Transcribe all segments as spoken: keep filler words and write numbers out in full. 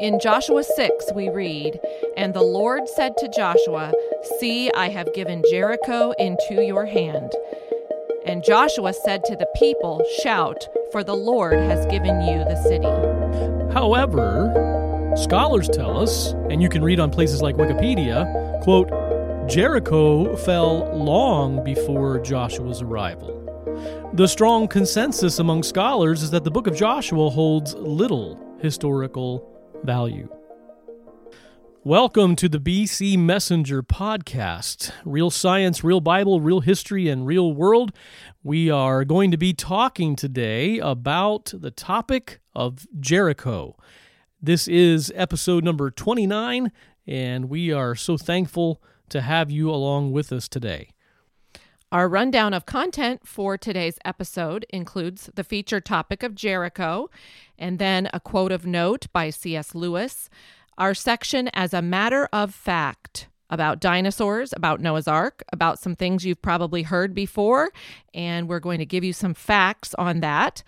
In Joshua six, we read, "And the Lord said to Joshua, See, I have given Jericho into your hand. And Joshua said to the people, Shout, for the Lord has given you the city." However, scholars tell us, and you can read on places like Wikipedia, quote, Jericho fell long before Joshua's arrival. The strong consensus among scholars is that the book of Joshua holds little historical value. Welcome to the B C Messenger podcast. Real science, real Bible, real history, and real world. We are going to be talking today about the topic of Jericho. This is episode number twenty-nine, and we are so thankful to have you along with us today. Our rundown of content for today's episode includes the featured topic of Jericho, and then a quote of note by C S Lewis, our section as a matter of fact about dinosaurs, about Noah's Ark, about some things you've probably heard before, and we're going to give you some facts on that.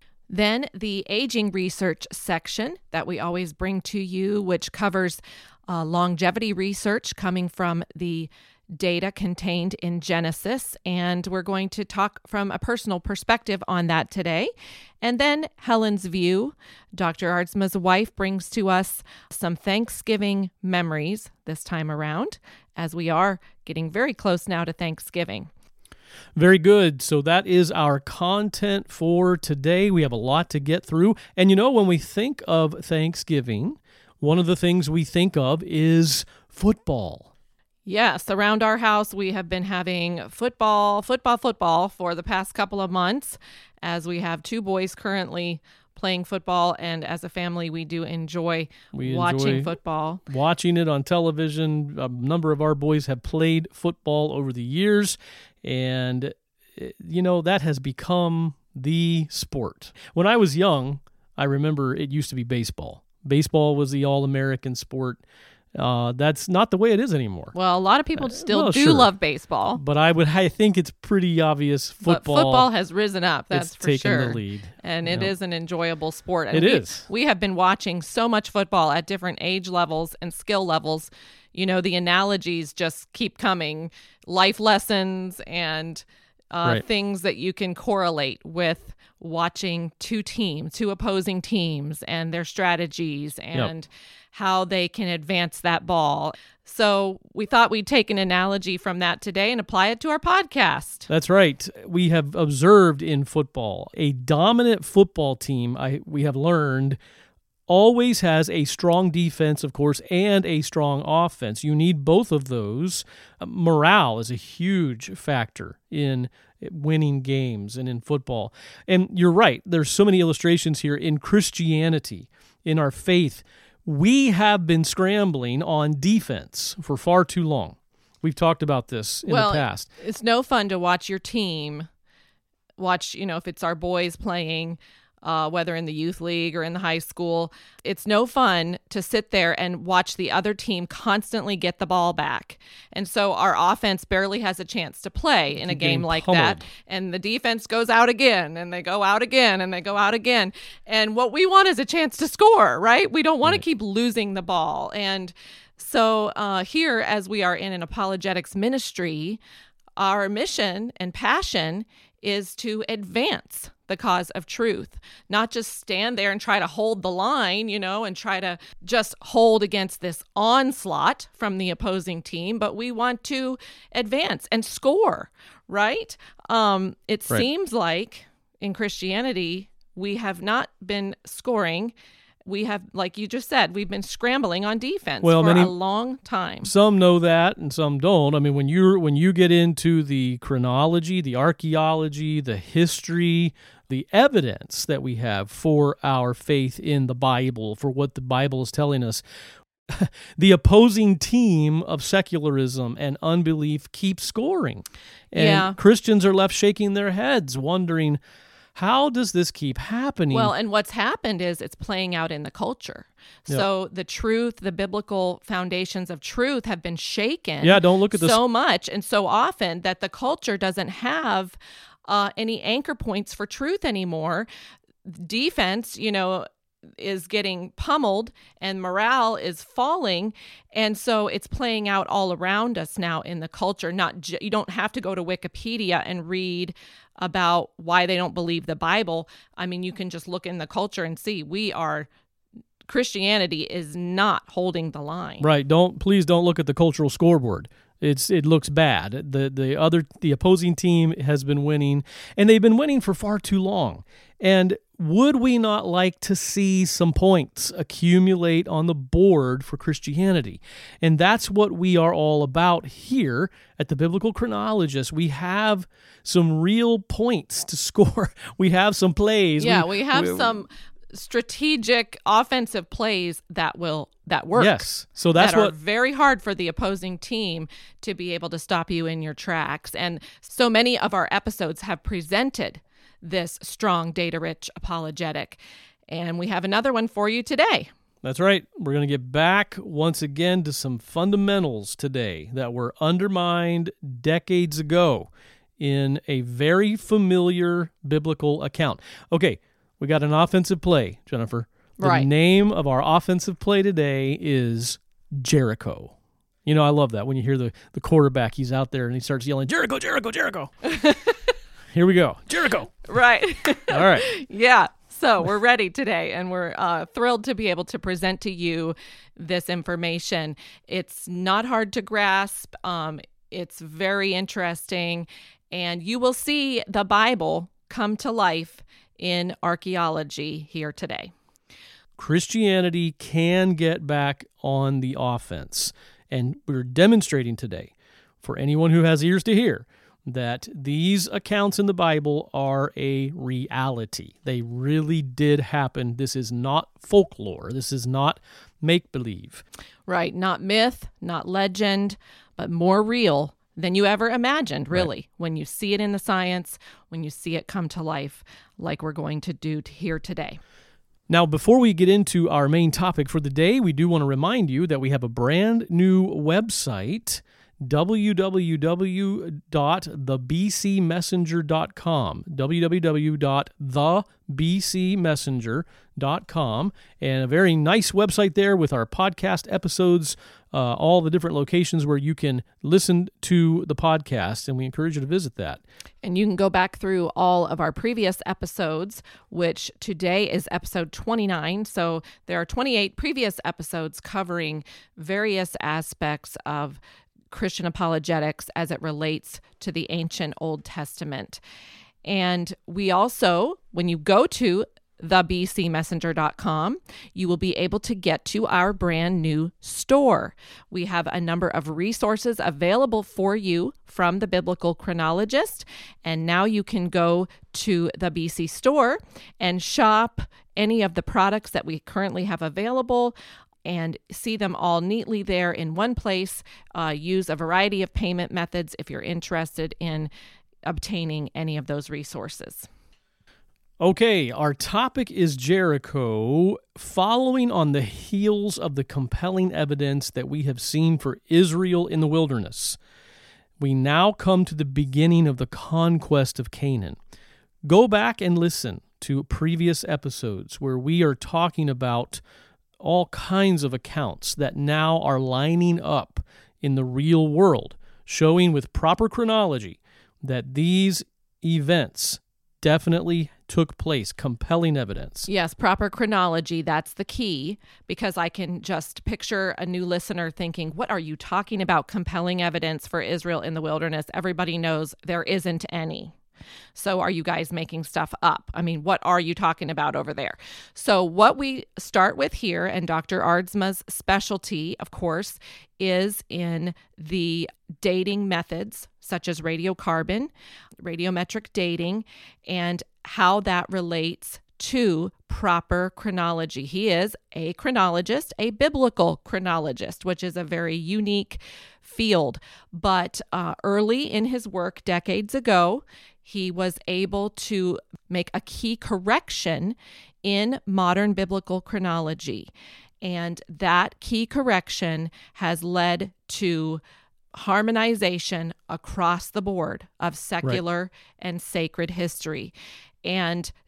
Then the aging research section that we always bring to you, which covers uh, longevity research coming from the data contained in Genesis, and we're going to talk from a personal perspective on that today. And then Helen's View, Doctor Aardsma's wife, brings to us some Thanksgiving memories this time around, as we are getting very close now to Thanksgiving. Very good. So that is our content for today. We have a lot to get through. And you know, when we think of Thanksgiving, one of the things we think of is football. Yes, around our house, we have been having football, football, football for the past couple of months, as we have two boys currently playing football, and as a family, we do enjoy we watching enjoy football. Watching it on television. A number of our boys have played football over the years, and, you know, that has become the sport. When I was young, I remember it used to be baseball. Baseball was the all-American sport. Uh, that's not the way it is anymore. Well, a lot of people still uh, well, do sure. love baseball. But I would, I think it's pretty obvious football. But football has risen up, that's it's for taken sure. the lead. And it yeah. is an enjoyable sport. And it we, is. We have been watching so much football at different age levels and skill levels. You know, the analogies just keep coming. Life lessons and uh, right. things that you can correlate with watching two teams, two opposing teams, and their strategies and yep. how they can advance that ball. So we thought we'd take an analogy from that today and apply it to our podcast. That's right. We have observed in football, a dominant football team, I we have learned, always has a strong defense, of course, and a strong offense. You need both of those. Morale is a huge factor in winning games and in football. And you're right, there's so many illustrations here in Christianity, in our faith. We have been scrambling on defense for far too long. We've talked about this in well, the past. It's no fun to watch your team, watch, you know, if it's our boys playing, Uh, whether in the youth league or in the high school. It's no fun to sit there and watch the other team constantly get the ball back. And so our offense barely has a chance to play in a game like pummeled. that. And the defense goes out again, and they go out again, and they go out again. And what we want is a chance to score, right? We don't want right. to keep losing the ball. And so uh, here, as we are in an apologetics ministry, our mission and passion is to advance the cause of truth, not just stand there and try to hold the line, you know, and try to just hold against this onslaught from the opposing team, but we want to advance and score, right? Um, it right. seems like in Christianity, we have not been scoring. We have, like you just said, we've been scrambling on defense well, for many, a long time. Some know that and some don't. I mean, when you when you get into the chronology, the archaeology, the history, the evidence that we have for our faith in the Bible, for what the Bible is telling us, the opposing team of secularism and unbelief keeps scoring. And yeah. Christians are left shaking their heads, wondering, how does this keep happening? Well, and what's happened is it's playing out in the culture. So yep. the truth, the biblical foundations of truth have been shaken yeah, don't look at this. so much and so often that the culture doesn't have uh, any anchor points for truth anymore. Defense, you know, is getting pummeled and morale is falling. And so it's playing out all around us now in the culture. Not j- you don't have to go to Wikipedia and read about why they don't believe the Bible. I mean, you can just look in the culture and see we are Christianity is not holding the line. Right. Don't please don't look at the cultural scoreboard. It's it looks bad. The the other the opposing team has been winning, and they've been winning for far too long. And would we not like to see some points accumulate on the board for Christianity? And that's what we are all about here at the Biblical Chronologist. We have some real points to score. We have some plays. Yeah, we, we have we, some strategic offensive plays that will that work. Yes. So that's that what are very hard for the opposing team to be able to stop you in your tracks. And so many of our episodes have presented this strong, data-rich apologetic. And we have another one for you today. That's right. We're going to get back once again to some fundamentals today that were undermined decades ago in a very familiar biblical account. Okay, we got an offensive play, Jennifer. The Right. name of our offensive play today is Jericho. You know, I love that when you hear the, the quarterback, he's out there and he starts yelling, Jericho, Jericho, Jericho. Here we go. Jericho. Right. All right. Yeah. So we're ready today, and we're uh, thrilled to be able to present to you this information. It's not hard to grasp. Um, it's very interesting, and you will see the Bible come to life in archaeology here today. Christianity can get back on the offense, and we're demonstrating today, for anyone who has ears to hear, that these accounts in the Bible are a reality. They really did happen. This is not folklore. This is not make-believe. Right. Not myth, not legend, but more real than you ever imagined, really, right. When you see it in the science, when you see it come to life, like we're going to do here today. Now, before we get into our main topic for the day, we do want to remind you that we have a brand new website, w w w dot the b c messenger dot com, w w w dot the b c messenger dot com, and a very nice website there with our podcast episodes, uh, all the different locations where you can listen to the podcast, and we encourage you to visit that. And you can go back through all of our previous episodes, which today is episode twenty-nine. So there are twenty-eight previous episodes covering various aspects of Christian apologetics as it relates to the ancient Old Testament. And we also, when you go to the b c messenger dot com, you will be able to get to our brand new store. We have a number of resources available for you from the Biblical Chronologist, and now you can go to the B C store and shop any of the products that we currently have available and see them all neatly there in one place. Uh, use a variety of payment methods if you're interested in obtaining any of those resources. Okay, our topic is Jericho, following on the heels of the compelling evidence that we have seen for Israel in the wilderness. We now come to the beginning of the conquest of Canaan. Go back and listen to previous episodes where we are talking about all kinds of accounts that now are lining up in the real world, showing with proper chronology that these events definitely took place, compelling evidence. Yes, proper chronology, that's the key, because I can just picture a new listener thinking, what are you talking about, compelling evidence for Israel in the wilderness? Everybody knows there isn't any. So are you guys making stuff up? I mean, what are you talking about over there? So what we start with here, and Doctor Aardsma's specialty, of course, is in the dating methods, such as radiocarbon, radiometric dating, and how that relates to proper chronology. He is a chronologist, a biblical chronologist, which is a very unique field. But uh, early in his work, decades ago, he was able to make a key correction in modern biblical chronology. And that key correction has led to harmonization across the board of secular right. and sacred history. And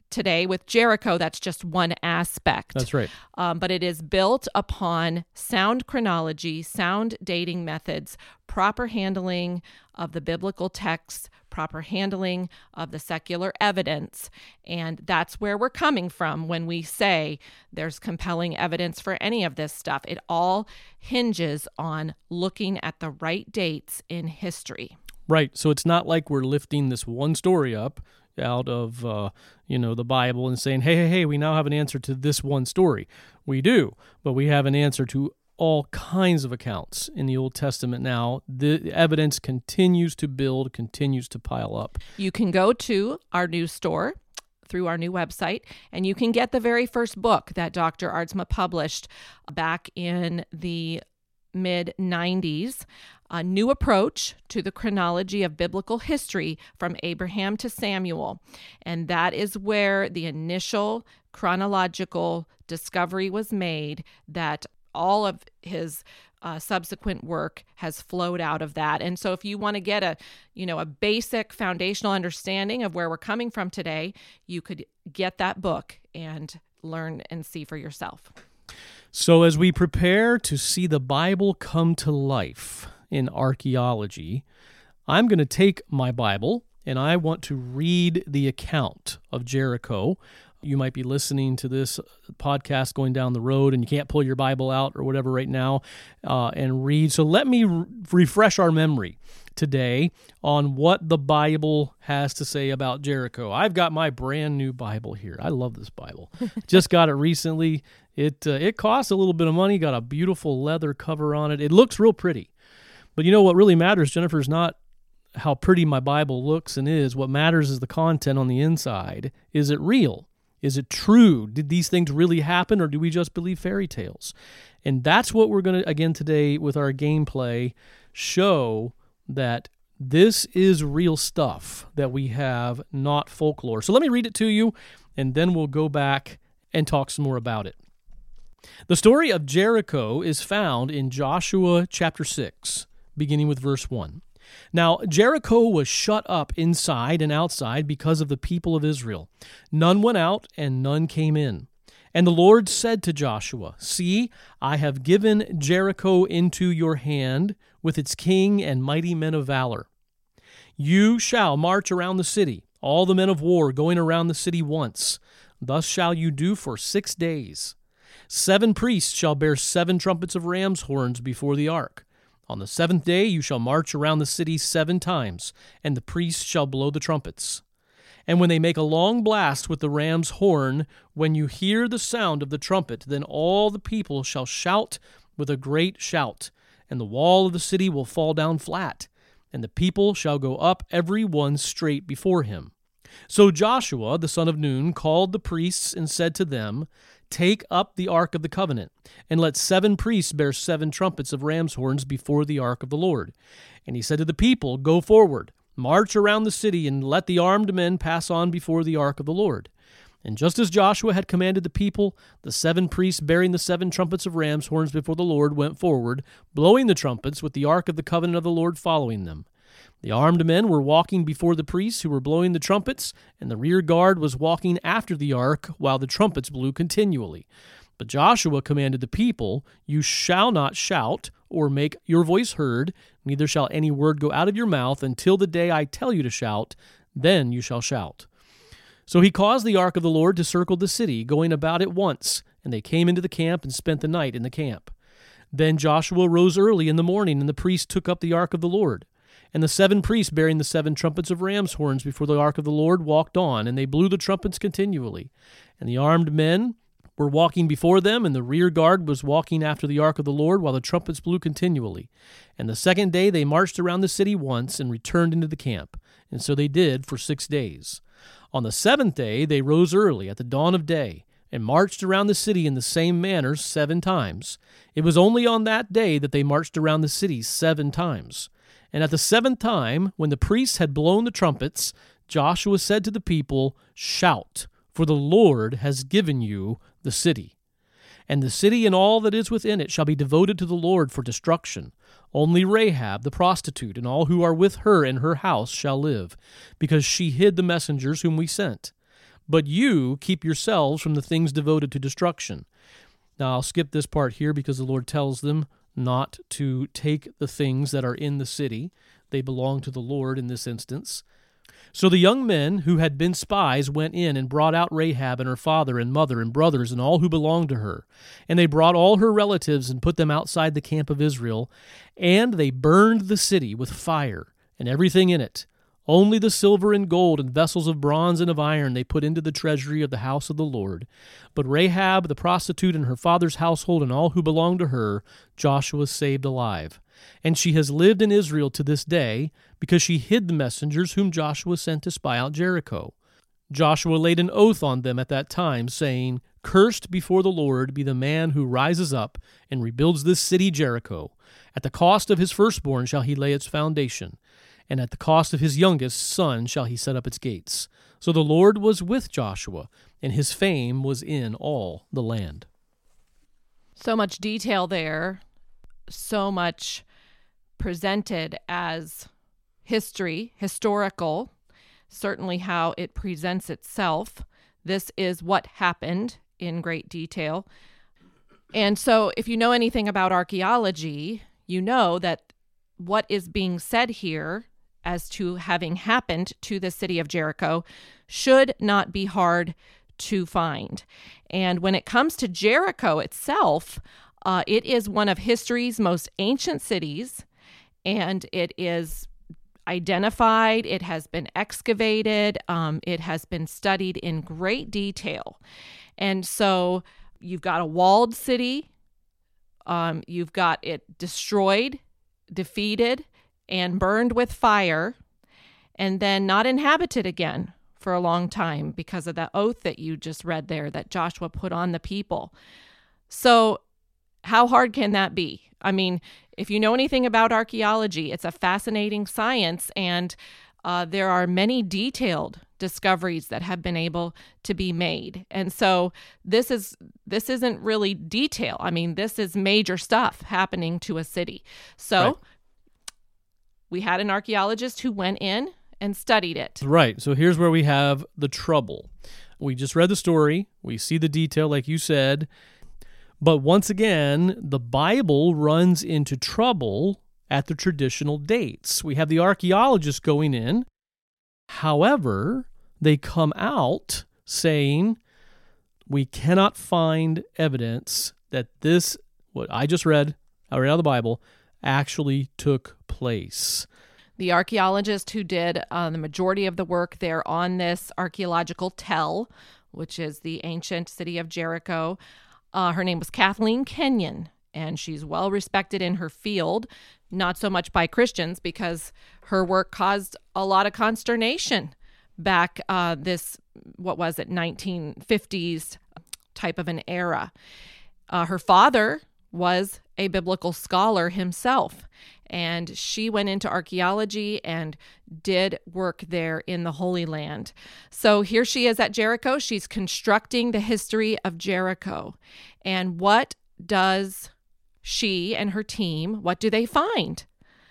today with Jericho, that's just one aspect. That's right. Um, but it is built upon sound chronology, sound dating methods, proper handling of the biblical texts, proper handling of the secular evidence. And that's where we're coming from when we say there's compelling evidence for any of this stuff. It all hinges on looking at the right dates in history. Right. So it's not like we're lifting this one story up out of, uh, you know, the Bible and saying, hey, hey, hey, we now have an answer to this one story. We do, but we have an answer to all kinds of accounts in the Old Testament now. The evidence continues to build, continues to pile up. You can go to our news store through our new website, and you can get the very first book that Doctor Aardsma published back in the mid nineties, A New Approach to the Chronology of Biblical History from Abraham to Samuel. And that is where the initial chronological discovery was made that all of his uh, subsequent work has flowed out of that. And so if you want to get a, you know, a basic foundational understanding of where we're coming from today, you could get that book and learn and see for yourself. So as we prepare to see the Bible come to life in archaeology, I'm going to take my Bible and I want to read the account of Jericho. You might be listening to this podcast going down the road and you can't pull your Bible out or whatever right now uh, and read. So let me re- refresh our memory today on what the Bible has to say about Jericho. I've got my brand new Bible here. I love this Bible. Just got it recently. It uh, it costs a little bit of money, got a beautiful leather cover on it. It looks real pretty. But you know what really matters, Jennifer, is not how pretty my Bible looks and is. What matters is the content on the inside. Is it real? Is it true? Did these things really happen, or do we just believe fairy tales? And that's what we're going to, again today with our gameplay, show that this is real stuff that we have, not folklore. So let me read it to you, and then we'll go back and talk some more about it. The story of Jericho is found in Joshua chapter six, beginning with verse one. Now, Jericho was shut up inside and outside because of the people of Israel. None went out and none came in. And the Lord said to Joshua, See, I have given Jericho into your hand with its king and mighty men of valor. You shall march around the city, all the men of war going around the city once. Thus shall you do for six days. Seven priests shall bear seven trumpets of ram's horns before the ark. On the seventh day you shall march around the city seven times, and the priests shall blow the trumpets. And when they make a long blast with the ram's horn, when you hear the sound of the trumpet, then all the people shall shout with a great shout, and the wall of the city will fall down flat, and the people shall go up every one straight before him. So Joshua, the son of Nun, called the priests and said to them, Take up the ark of the covenant, and let seven priests bear seven trumpets of ram's horns before the ark of the Lord. And he said to the people, Go forward, march around the city, and let the armed men pass on before the ark of the Lord. And just as Joshua had commanded the people, the seven priests bearing the seven trumpets of ram's horns before the Lord went forward, blowing the trumpets, with the ark of the covenant of the Lord following them. The armed men were walking before the priests who were blowing the trumpets, and the rear guard was walking after the ark while the trumpets blew continually. But Joshua commanded the people, You shall not shout or make your voice heard, neither shall any word go out of your mouth until the day I tell you to shout, then you shall shout. So he caused the ark of the Lord to circle the city, going about it once, and they came into the camp and spent the night in the camp. Then Joshua rose early in the morning, and the priests took up the ark of the Lord. And the seven priests bearing the seven trumpets of ram's horns before the ark of the Lord walked on, and they blew the trumpets continually. And the armed men were walking before them, and the rear guard was walking after the ark of the Lord, while the trumpets blew continually. And the second day they marched around the city once, and returned into the camp. And so they did for six days. On the seventh day they rose early at the dawn of day, and marched around the city in the same manner seven times. It was only on that day that they marched around the city seven times. And at the seventh time, when the priests had blown the trumpets, Joshua said to the people, Shout, for the Lord has given you the city. And the city and all that is within it shall be devoted to the Lord for destruction. Only Rahab the prostitute and all who are with her in her house shall live, because she hid the messengers whom we sent. but you keep yourselves from the things devoted to destruction. Now, I'll skip this part here because the Lord tells them not to take the things that are in the city. They belong to the Lord in this instance. So the young men who had been spies went in and brought out Rahab and her father and mother and brothers and all who belonged to her. And they brought all her relatives and put them outside the camp of Israel. And they burned the city with fire and everything in it. Only the silver and gold and vessels of bronze and of iron they put into the treasury of the house of the Lord. But Rahab the prostitute and her father's household and all who belonged to her, Joshua saved alive. And she has lived in Israel to this day, because she hid the messengers whom Joshua sent to spy out Jericho. Joshua laid an oath on them at that time, saying, Cursed before the Lord be the man who rises up and rebuilds this city Jericho. At the cost of his firstborn shall he lay its foundation, and at the cost of his youngest son shall he set up its gates. So the Lord was with Joshua, and his fame was in all the land. So much detail there, so much presented as history, historical, certainly how it presents itself. This is what happened in great detail. And so if you know anything about archaeology, you know that what is being said here as to having happened to the city of Jericho should not be hard to find. And when it comes to Jericho itself, uh, it is one of history's most ancient cities, and it is identified, it has been excavated, um, it has been studied in great detail. And so you've got a walled city, um, you've got it destroyed, defeated, and burned with fire, and then not inhabited again for a long time because of that oath that you just read there that Joshua put on the people. So how hard can that be? I mean, if you know anything about archaeology, it's a fascinating science, and uh, there are many detailed discoveries that have been able to be made. And so this is this isn't really detail. I mean, this is major stuff happening to a city. So right. We had an archaeologist who went in and studied it. Right. So here's where we have the trouble. We just read the story. We see the detail, like you said. But once again, the Bible runs into trouble at the traditional dates. We have the archaeologists going in. However, they come out saying, we cannot find evidence that this, what I just read, I read out of the Bible, actually took place. The archaeologist who did uh, the majority of the work there on this archaeological tell, which is the ancient city of Jericho, Uh, her name was Kathleen Kenyon, and she's well respected in her field, not so much by Christians because her work caused a lot of consternation back uh, this, what was it, nineteen fifties type of an era. Uh, her father was a biblical scholar himself, and she went into archaeology and did work there in the Holy Land. So here she is at Jericho. She's constructing the history of Jericho. And what does she and her team, what do they find?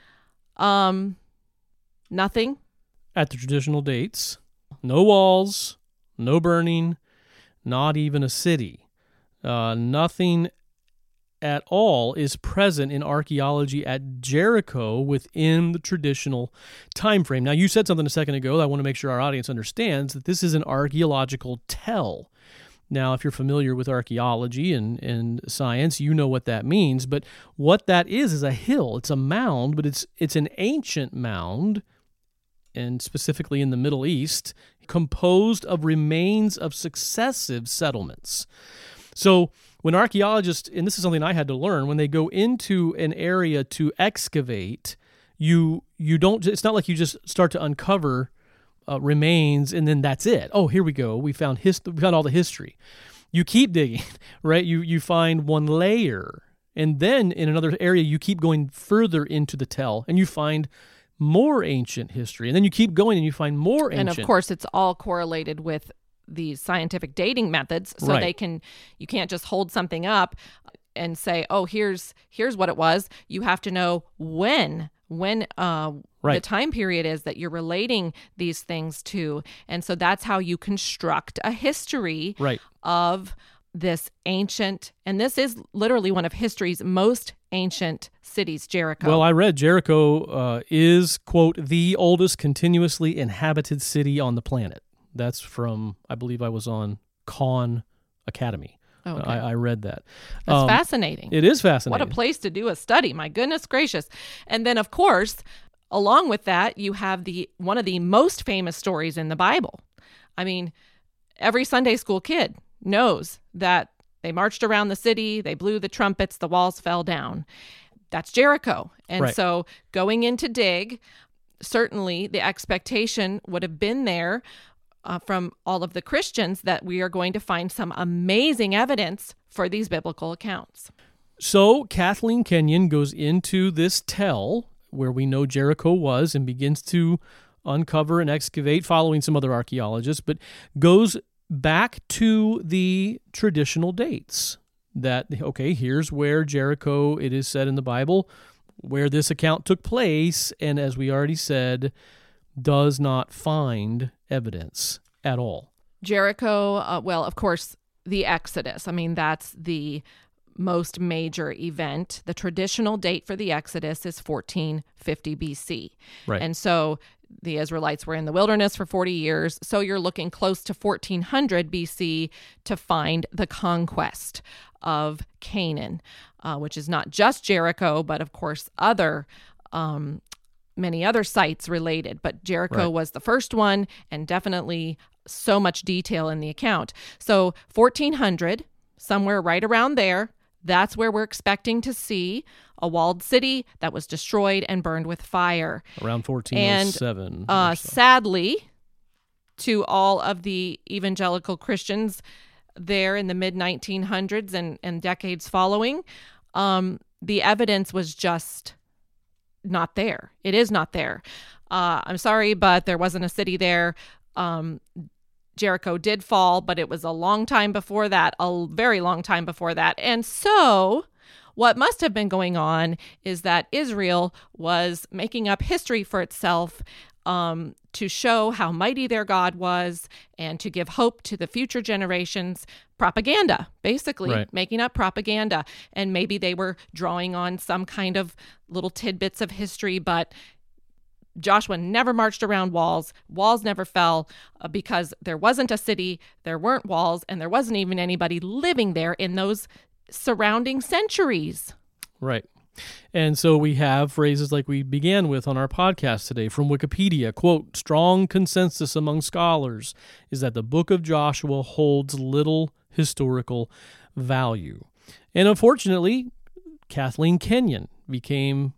Um, nothing. At the traditional dates, no walls, no burning, not even a city. Uh, nothing at all is present in archaeology at Jericho within the traditional time frame. Now, you said something a second ago that I want to make sure our audience understands, that this is an archaeological tell. Now, if you're familiar with archaeology and, and science, you know what that means. But what that is is a hill. It's a mound, but it's it's an ancient mound, and specifically in the Middle East, composed of remains of successive settlements. So when archaeologists, and this is something I had to learn, when they go into an area to excavate, you you don't. It's not like you just start to uncover uh, remains and then that's it. Oh, here we go. We found hist- We found all the history. You keep digging, right? You you find one layer, and then in another area you keep going further into the tell, and you find more ancient history, and then you keep going and you find more ancient. And of course, it's all correlated with these scientific dating methods, so right. they can, you can't just hold something up and say, oh, here's here's what it was. You have to know when when uh, right. the time period is that you're relating these things to. And so that's how you construct a history right. of this ancient, and this is literally one of history's most ancient cities, Jericho. Well, I read Jericho uh, is, quote, the oldest continuously inhabited city on the planet. That's from, I believe I was on Khan Academy. Okay. I, I read that. That's um, fascinating. It is fascinating. What a place to do a study. My goodness gracious. And then, of course, along with that, you have the one of the most famous stories in the Bible. I mean, every Sunday school kid knows that they marched around the city, they blew the trumpets, the walls fell down. That's Jericho. And right. so going into dig, certainly the expectation would have been there Uh, from all of the Christians that we are going to find some amazing evidence for these biblical accounts. So Kathleen Kenyon goes into this tell where we know Jericho was and begins to uncover and excavate, following some other archaeologists, but goes back to the traditional dates that, okay, here's where Jericho, it is said in the Bible, where this account took place, and as we already said, does not find evidence at all. Jericho, uh, well, of course, the Exodus. I mean, that's the most major event. The traditional date for the Exodus is fourteen fifty B C. Right. And so the Israelites were in the wilderness for forty years. So you're looking close to fourteen hundred B C to find the conquest of Canaan, uh, which is not just Jericho, but of course, other um many other sites related, but Jericho right. was the first one, and definitely so much detail in the account. So fourteen hundred, somewhere right around there, that's where we're expecting to see a walled city that was destroyed and burned with fire. Around fourteen oh seven. And uh, so. Sadly, to all of the evangelical Christians there in the mid nineteen hundreds and, and decades following, um, the evidence was just not there. It is not there. Uh, I'm sorry, but there wasn't a city there. Um, Jericho did fall, but it was a long time before that, a very long time before that. And so what must have been going on is that Israel was making up history for itself um, to show how mighty their God was and to give hope to the future generations. Propaganda, basically, right. making up propaganda. And maybe they were drawing on some kind of little tidbits of history, but Joshua never marched around walls. Walls never fell uh, because there wasn't a city, there weren't walls, and there wasn't even anybody living there in those surrounding centuries. Right. And so we have phrases like we began with on our podcast today from Wikipedia, quote, strong consensus among scholars is that the book of Joshua holds little historical value. And unfortunately, Kathleen Kenyon became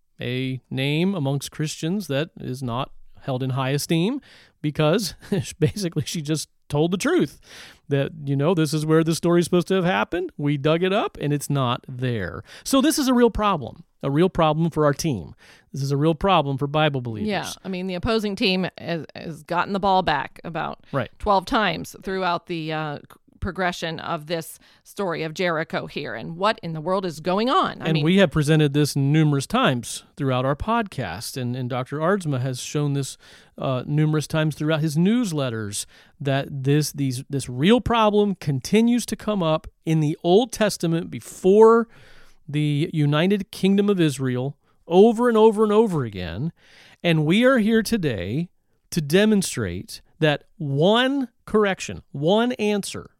a name amongst Christians that is not held in high esteem because basically she just told the truth that, you know, this is where the story is supposed to have happened. We dug it up and it's not there. So this is a real problem, a real problem for our team. This is a real problem for Bible believers. Yeah. I mean, the opposing team has, has gotten the ball back about right. twelve times throughout the uh, progression of this story of Jericho here. And what in the world is going on? I and mean, we have presented this numerous times throughout our podcast, and, and Doctor Aardsma has shown this uh, numerous times throughout his newsletters, that this these this real problem continues to come up in the Old Testament before the United Kingdom of Israel over and over and over again. And we are here today to demonstrate that one correction, one answer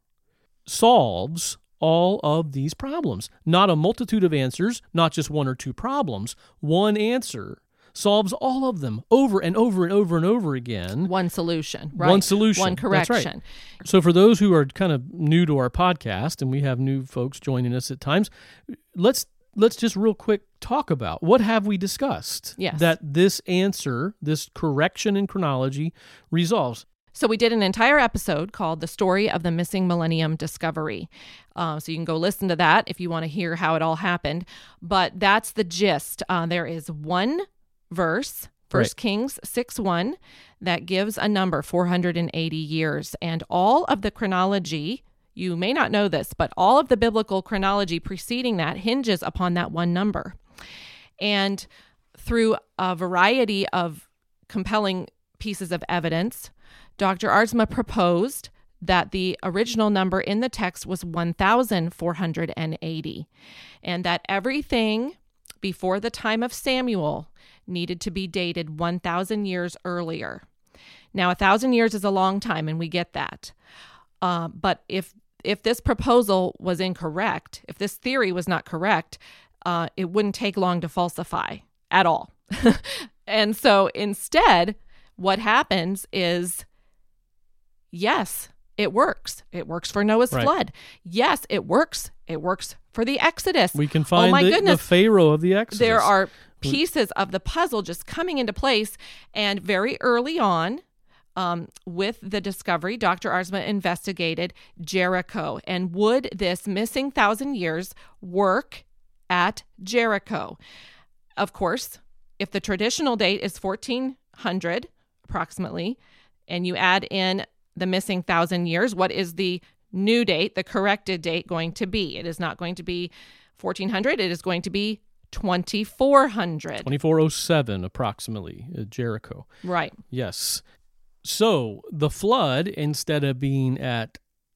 solves all of these problems. Not a multitude of answers, not just one or two problems. One answer solves all of them over and over and over and over again. One solution, right? One solution. One correction. That's right. So for those who are kind of new to our podcast, and we have new folks joining us at times, let's let's just real quick talk about what have we discussed yes. that this answer, this correction in chronology resolves. So we did an entire episode called The Story of the Missing Millennium Discovery. Uh, so you can go listen to that if you want to hear how it all happened. But that's the gist. Uh, there is one verse, First right. Kings six one, that gives a number, four hundred eighty years. And all of the chronology, you may not know this, but all of the biblical chronology preceding that hinges upon that one number. And through a variety of compelling pieces of evidence, Doctor Aardsma proposed that the original number in the text was one thousand four hundred eighty, and that everything before the time of Samuel needed to be dated one thousand years earlier. Now, a thousand years is a long time, and we get that. Uh, but if if this proposal was incorrect, if this theory was not correct, uh, it wouldn't take long to falsify at all. And so instead, what happens is, yes, it works. It works for Noah's Right. flood. Yes, it works. It works for the Exodus. We can find oh my the, goodness. the Pharaoh of the Exodus. There are pieces of the puzzle just coming into place. And very early on, um, with the discovery, Doctor Aardsma investigated Jericho. And would this missing thousand years work at Jericho? Of course, if the traditional date is fourteen hundred approximately, and you add in the missing thousand years, what is the new date, the corrected date, going to be? It is not going to be fourteen hundred. It is going to be twenty-four hundred. twenty-four oh seven approximately, at Jericho. Right. Yes. So the flood, instead of being at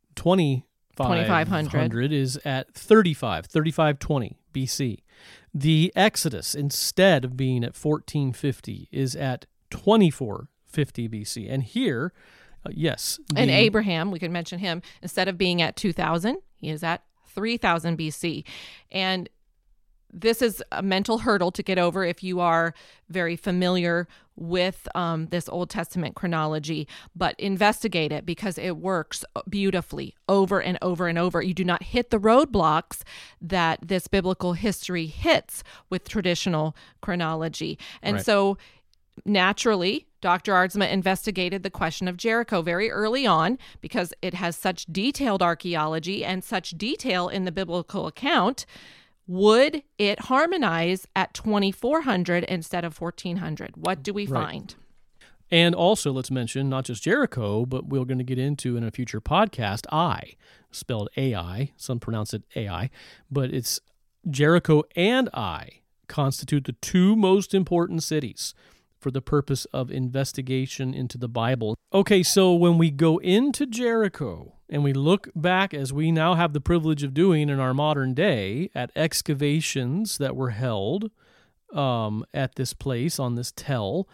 twenty-five hundred, is at thirty-five, thirty-five twenty B C. The Exodus, instead of being at fourteen fifty, is at twenty-four fifty B C. And here, uh, yes. The, and Abraham, we can mention him, instead of being at two thousand, he is at three thousand B C. And this is a mental hurdle to get over if you are very familiar with um, this Old Testament chronology, but investigate it because it works beautifully over and over and over. You do not hit the roadblocks that this biblical history hits with traditional chronology. And Right. so naturally, Doctor Aardsma investigated the question of Jericho very early on because it has such detailed archaeology and such detail in the biblical account. Would it harmonize at twenty-four hundred instead of fourteen hundred? What do we Right. find? And also, let's mention not just Jericho, but we're going to get into in a future podcast, Ai, spelled A I. Some pronounce it A I, but it's Jericho and Ai constitute the two most important cities for the purpose of investigation into the Bible. Okay, so when we go into Jericho and we look back, as we now have the privilege of doing in our modern day, at excavations that were held um, at this place on this tell,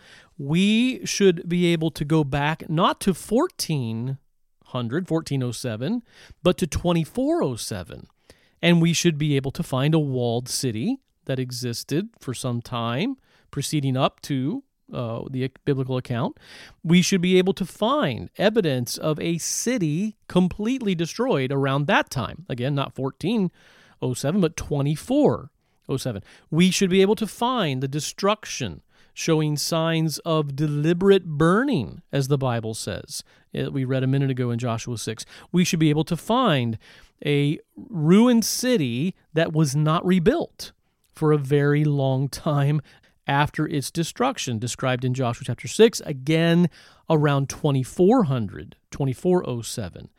we should be able to go back not to fourteen hundred, fourteen oh seven, but to twenty-four oh seven. And we should be able to find a walled city that existed for some time preceding up to Uh, the biblical account. We should be able to find evidence of a city completely destroyed around that time. Again, not fourteen oh seven, but twenty-four oh seven. We should be able to find the destruction, showing signs of deliberate burning, as the Bible says. We read a minute ago in Joshua six. We should be able to find a ruined city that was not rebuilt for a very long time after its destruction, described in Joshua chapter six, again around twenty-four hundred, twenty-four oh seven.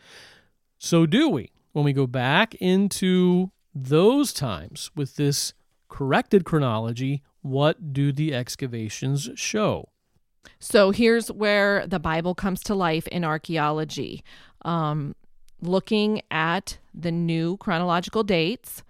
So do we, when we go back into those times with this corrected chronology, what do the excavations show? So here's where the Bible comes to life in archaeology. Um, looking at the new chronological dates,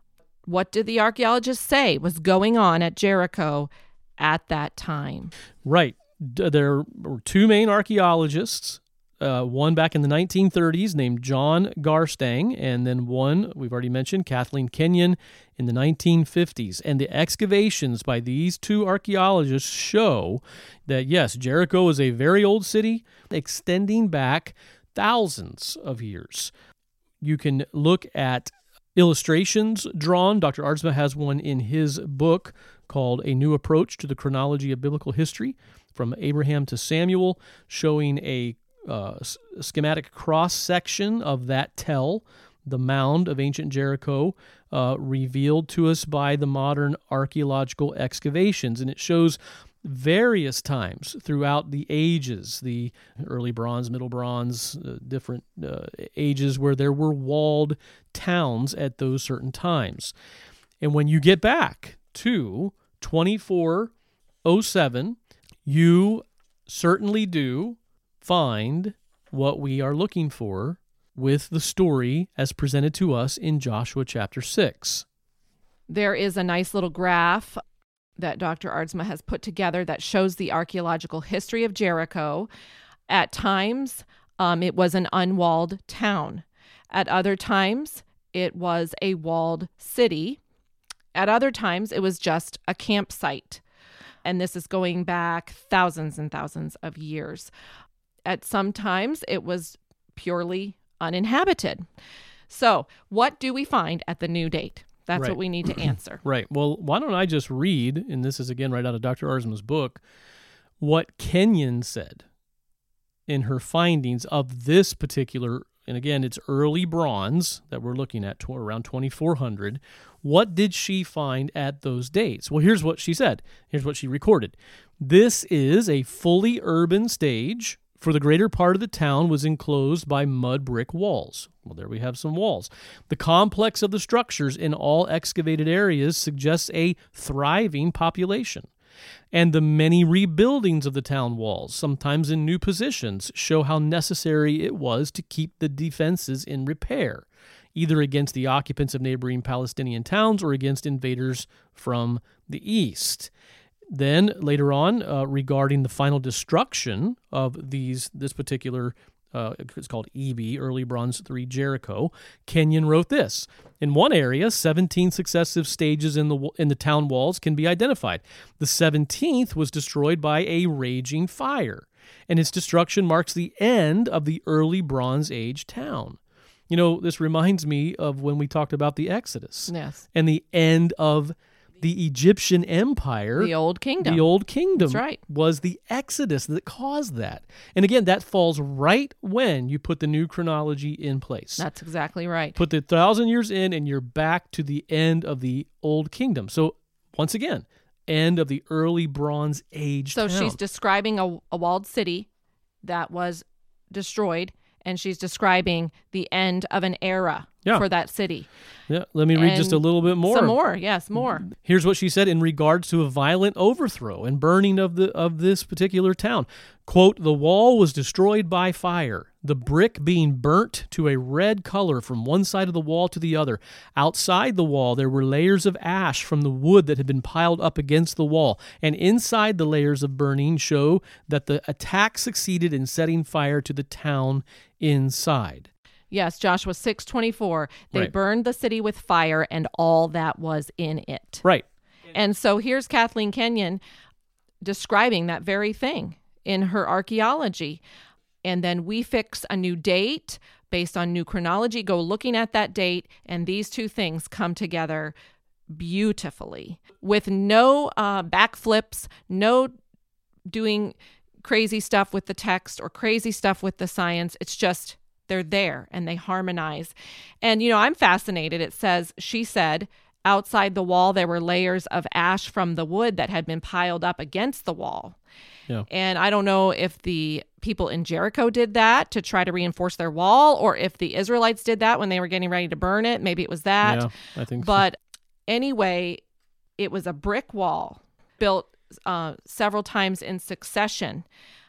what did the archaeologists say was going on at Jericho at that time? Right. There were two main archaeologists, uh, one back in the nineteen thirties named John Garstang, and then one, we've already mentioned, Kathleen Kenyon, in the nineteen fifties. And the excavations by these two archaeologists show that, yes, Jericho is a very old city, extending back thousands of years. You can look at illustrations drawn. Doctor Aardsma has one in his book called A New Approach to the Chronology of Biblical History, from Abraham to Samuel, showing a uh, schematic cross-section of that tell, the mound of ancient Jericho, uh, revealed to us by the modern archaeological excavations. And it shows various times throughout the ages, the early bronze, middle bronze, uh, different uh, ages where there were walled towns at those certain times. And when you get back to twenty-four oh seven, you certainly do find what we are looking for with the story as presented to us in Joshua chapter six. There is a nice little graph that Doctor Aardsma has put together that shows the archaeological history of Jericho. At times, um, it was an unwalled town. At other times, it was a walled city. At other times, it was just a campsite. And this is going back thousands and thousands of years. At some times, it was purely uninhabited. So, what do we find at the new date? That's Right. what we need to answer. Right. Well, why don't I just read, and this is again right out of Doctor Aardsma's book, what Kenyon said in her findings of this particular, and again, it's early bronze that we're looking at, to around twenty-four hundred. What did she find at those dates? Well, here's what she said. Here's what she recorded. This is a fully urban stage, for the greater part of the town was enclosed by mud brick walls. Well, there we have some walls. The complex of the structures in all excavated areas suggests a thriving population. And the many rebuildings of the town walls, sometimes in new positions, show how necessary it was to keep the defenses in repair, either against the occupants of neighboring Palestinian towns or against invaders from the east. Then later on, uh, regarding the final destruction of these this particular, uh, it's called E B, Early Bronze three Jericho, Kenyon wrote this. In one area, seventeen successive stages in the in the town walls can be identified. The seventeenth was destroyed by a raging fire, and its destruction marks the end of the early Bronze Age town. You know, this reminds me of when we talked about the Exodus. Yes. And the end of the Egyptian Empire, The Old Kingdom. the Old Kingdom, That's right. was the Exodus that caused that. And again, that falls right when you put the new chronology in place. That's exactly right. Put the thousand years in, and you're back to the end of the Old Kingdom. So once again, end of the early Bronze Age So town. she's describing a, a walled city that was destroyed, and she's describing the end of an era Yeah. for that city. Yeah, let me read just a And little bit more. Some more, yes, more. Here's what she said in regards to a violent overthrow and burning of the of this particular town. Quote, the wall was destroyed by fire, the brick being burnt to a red color from one side of the wall to the other. Outside the wall, there were layers of ash from the wood that had been piled up against the wall, and inside the layers of burning show that the attack succeeded in setting fire to the town inside. Yes, Joshua six twenty-four. They Right. burned the city with fire and all that was in it. Right. And so here's Kathleen Kenyon describing that very thing in her archaeology. And then we fix a new date based on new chronology, go looking at that date, and these two things come together beautifully with no uh, backflips, no doing crazy stuff with the text or crazy stuff with the science. It's just they're there and they harmonize. And, you know, I'm fascinated. It says, she said, outside the wall, there were layers of ash from the wood that had been piled up against the wall. Yeah. And I don't know if the people in Jericho did that to try to reinforce their wall, or if the Israelites did that when they were getting ready to burn it. Maybe it was that. Yeah, I think so. But anyway, it was a brick wall built uh, several times in succession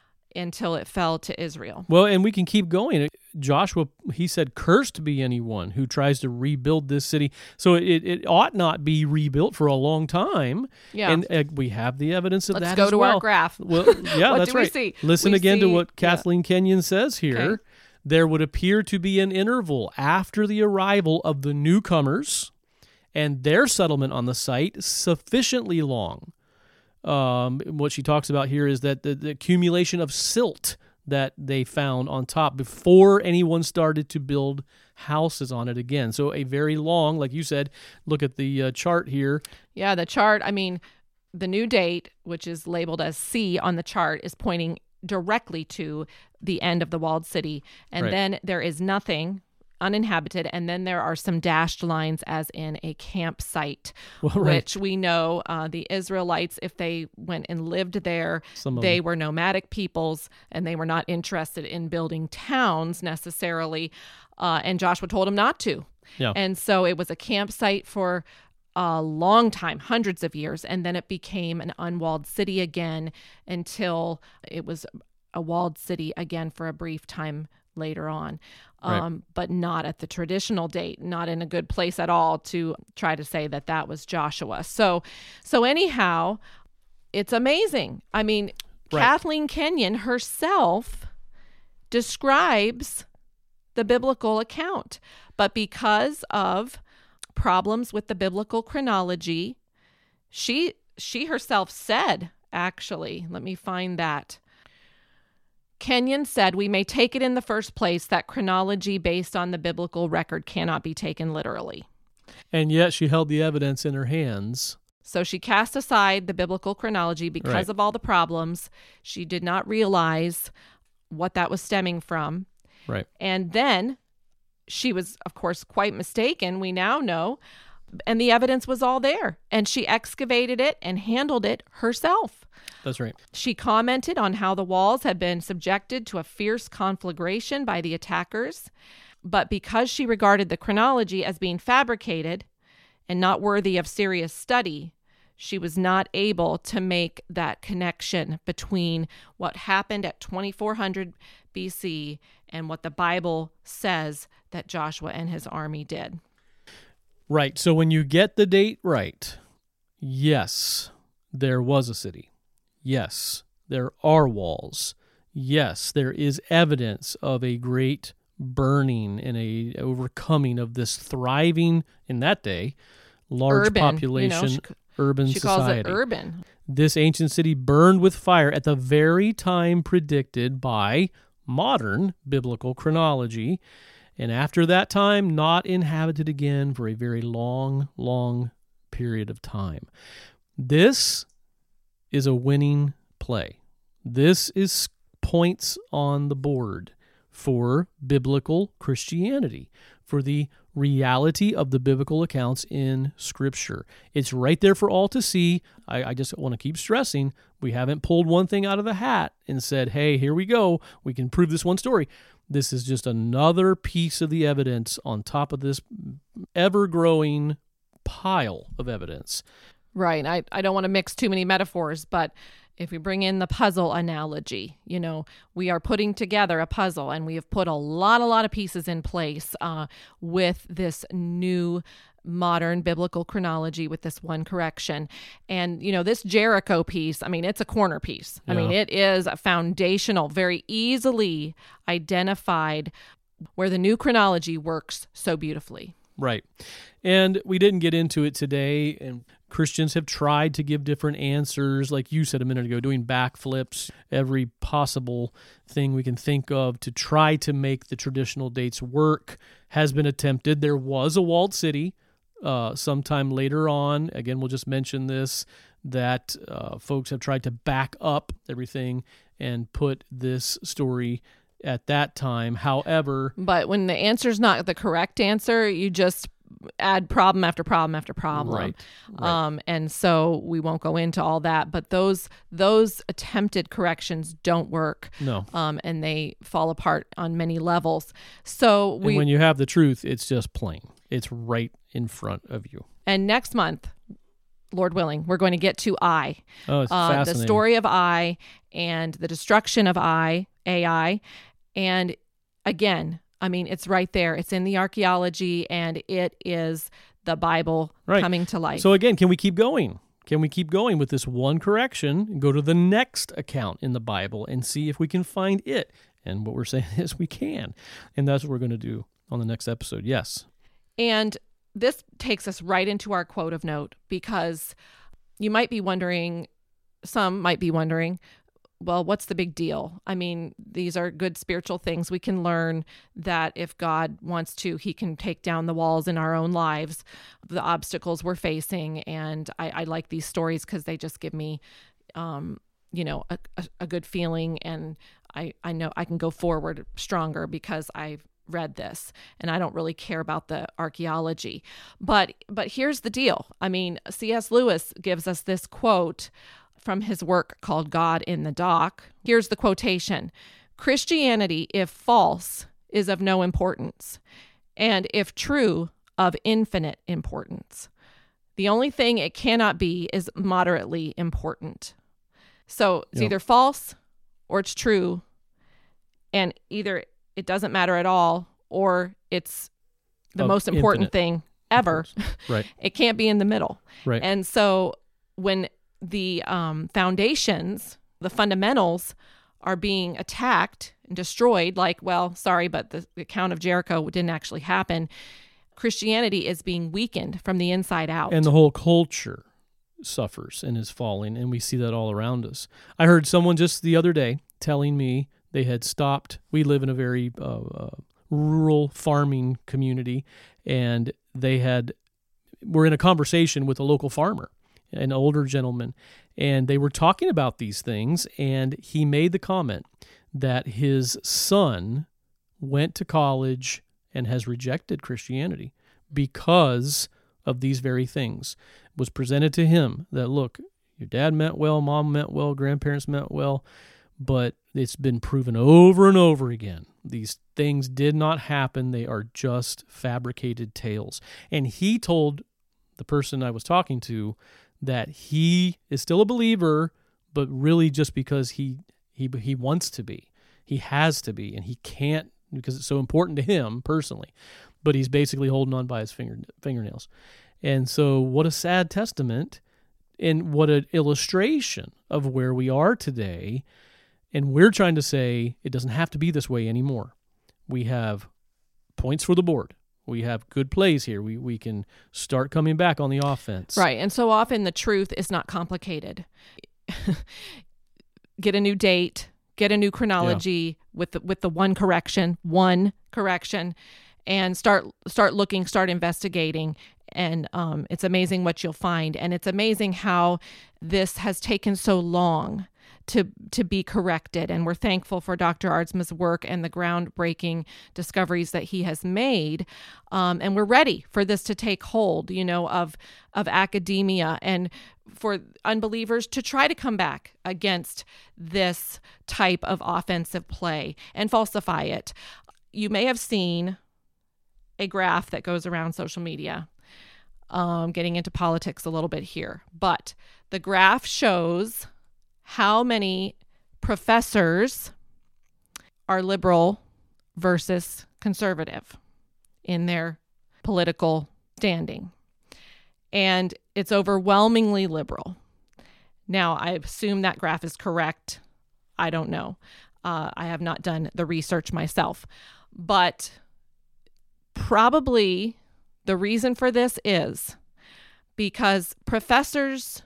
until it fell to Israel. Well, and we can keep going. Joshua, he said, cursed be anyone who tries to rebuild this city. So it, it ought not be rebuilt for a long time. Yeah. And uh, we have the evidence of Let's that go as to well. our graph. Well, yeah, What that's do we right. see? Listen We again to see- what yeah. Kathleen Kenyon says here. Okay. There would appear to be an interval after the arrival of the newcomers and their settlement on the site sufficiently long. Um, what she talks about here is that the, the accumulation of silt that they found on top before anyone started to build houses on it again. So a very long, like you said, look at the uh, chart here. Yeah, the chart, I mean, the new date, which is labeled as C on the chart, is pointing directly to the end of the walled city. And Right. then there is nothing uninhabited. And then there are some dashed lines as in a campsite, Well, right. which we know uh, the Israelites, if they went and lived there, Some of they them. were nomadic peoples and they were not interested in building towns necessarily. Uh, and Joshua told them not to. Yeah. And so it was a campsite for a long time, hundreds of years, and then it became an unwalled city again until it was a walled city again for a brief time later on, um, right. But not at the traditional date, not in a good place at all to try to say that that was Joshua. So, so anyhow, it's amazing. I mean, right. Kathleen Kenyon herself describes the biblical account, but because of problems with the biblical chronology, she she herself said, actually, let me find that. Kenyon said, "We may take it in the first place that chronology based on the biblical record cannot be taken literally." And yet she held the evidence in her hands. So she cast aside the biblical chronology because right. of all the problems. She did not realize what that was stemming from. Right. And then she was, of course, quite mistaken, we now know, and the evidence was all there. And she excavated it and handled it herself. That's right. She commented on how the walls had been subjected to a fierce conflagration by the attackers, but because she regarded the chronology as being fabricated and not worthy of serious study, she was not able to make that connection between what happened at twenty-four hundred B C and what the Bible says that Joshua and his army did. Right. So when you get the date right, yes, there was a city. Yes, there are walls. Yes, there is evidence of a great burning and a overcoming of this thriving, in that day, large urban, population, you know, she, urban she society. She calls it urban. This ancient city burned with fire at the very time predicted by modern biblical chronology, and after that time, not inhabited again for a very long, long period of time. This is a winning play. This is points on the board for biblical Christianity, for the reality of the biblical accounts in Scripture. It's right there for all to see. I, I just want to keep stressing, we haven't pulled one thing out of the hat and said, hey, here we go, we can prove this one story. This is just another piece of the evidence on top of this ever-growing pile of evidence. Right. I, I don't want to mix too many metaphors, but if we bring in the puzzle analogy, you know, we are putting together a puzzle and we have put a lot, a lot of pieces in place uh, with this new modern biblical chronology with this one correction. And, you know, this Jericho piece, I mean, it's a corner piece. Yeah. I mean, it is a foundational, very easily identified where the new chronology works so beautifully. Right. And we didn't get into it today, and Christians have tried to give different answers, like you said a minute ago, doing backflips, every possible thing we can think of to try to make the traditional dates work has been attempted. There was a walled city uh, sometime later on. Again, we'll just mention this, that uh, folks have tried to back up everything and put this story at that time. However, but when the answer is not the correct answer, you just add problem after problem after problem. Right, right. Um, and so we won't go into all that, but those those attempted corrections don't work. No. Um, and they fall apart on many levels. So we, and when you have the truth, it's just plain. It's right in front of you. And next month, Lord willing, we're going to get to Ai. Oh, it's uh, fascinating. The story of Ai and the destruction of Ai, A I. And again, I mean, it's right there. It's in the archaeology, and it is the Bible right. coming to life. So again, can we keep going? Can we keep going with this one correction and go to the next account in the Bible and see if we can find it? And what we're saying is we can. And that's what we're going to do on the next episode. Yes. And this takes us right into our quote of note, because you might be wondering, some might be wondering, well, what's the big deal? I mean, these are good spiritual things. We can learn that if God wants to, he can take down the walls in our own lives, the obstacles we're facing. And I, I like these stories because they just give me, um, you know, a, a, a good feeling. And I, I know I can go forward stronger because I've read this, and I don't really care about the archaeology. But, but here's the deal. I mean, C S Lewis gives us this quote from his work called God in the Dock. Here's the quotation: "Christianity, if false, is of no importance, and if true, of infinite importance. The only thing it cannot be is moderately important. So it's Yep. either false or it's true, and either it doesn't matter at all or it's the Of most important infinite thing ever. Right. It can't be in the middle. Right. And so when the um, foundations, the fundamentals are being attacked and destroyed, like, well, sorry, but the account of Jericho didn't actually happen. Christianity is being weakened from the inside out. And the whole culture suffers and is falling, and we see that all around us. I heard someone just the other day telling me they had stopped. We live in a very uh, uh, rural farming community, and they had were in a conversation with a local farmer, an older gentleman, and they were talking about these things, and he made the comment that his son went to college and has rejected Christianity because of these very things. It was presented to him that, look, your dad meant well, mom meant well, grandparents meant well, but it's been proven over and over again. These things did not happen. They are just fabricated tales. And he told the person I was talking to that he is still a believer, but really just because he he he wants to be. He has to be, and he can't because it's so important to him personally. But he's basically holding on by his finger fingernails. And so what a sad testament and what an illustration of where we are today. And we're trying to say it doesn't have to be this way anymore. We have points for the board. We have good plays here. We we can start coming back on the offense. Right. And so often the truth is not complicated. Get a new date, get a new chronology yeah. with the, with the one correction, one correction, and start start looking, start investigating. And um, it's amazing what you'll find. And it's amazing how this has taken so long to to be corrected. And we're thankful for Doctor Aardsma's work and the groundbreaking discoveries that he has made. Um, and we're ready for this to take hold, you know, of of academia and for unbelievers to try to come back against this type of offensive play and falsify it. You may have seen a graph that goes around social media. Um, getting into politics a little bit here, but the graph shows how many professors are liberal versus conservative in their political standing. And it's overwhelmingly liberal. Now, I assume that graph is correct. I don't know. Uh, I have not done the research myself. But probably the reason for this is because professors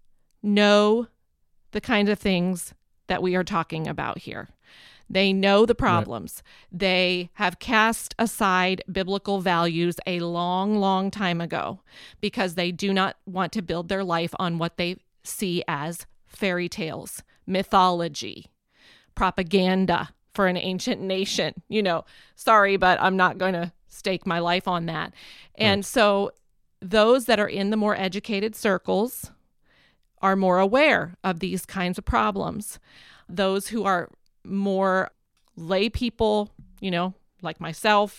know the kind of things that we are talking about here. They know the problems. Right. They have cast aside biblical values a long, long time ago because they do not want to build their life on what they see as fairy tales, mythology, propaganda for an ancient nation. You know, sorry, but I'm not going to stake my life on that. And right. so those that are in the more educated circles are more aware of these kinds of problems. Those who are more lay people, you know, like myself,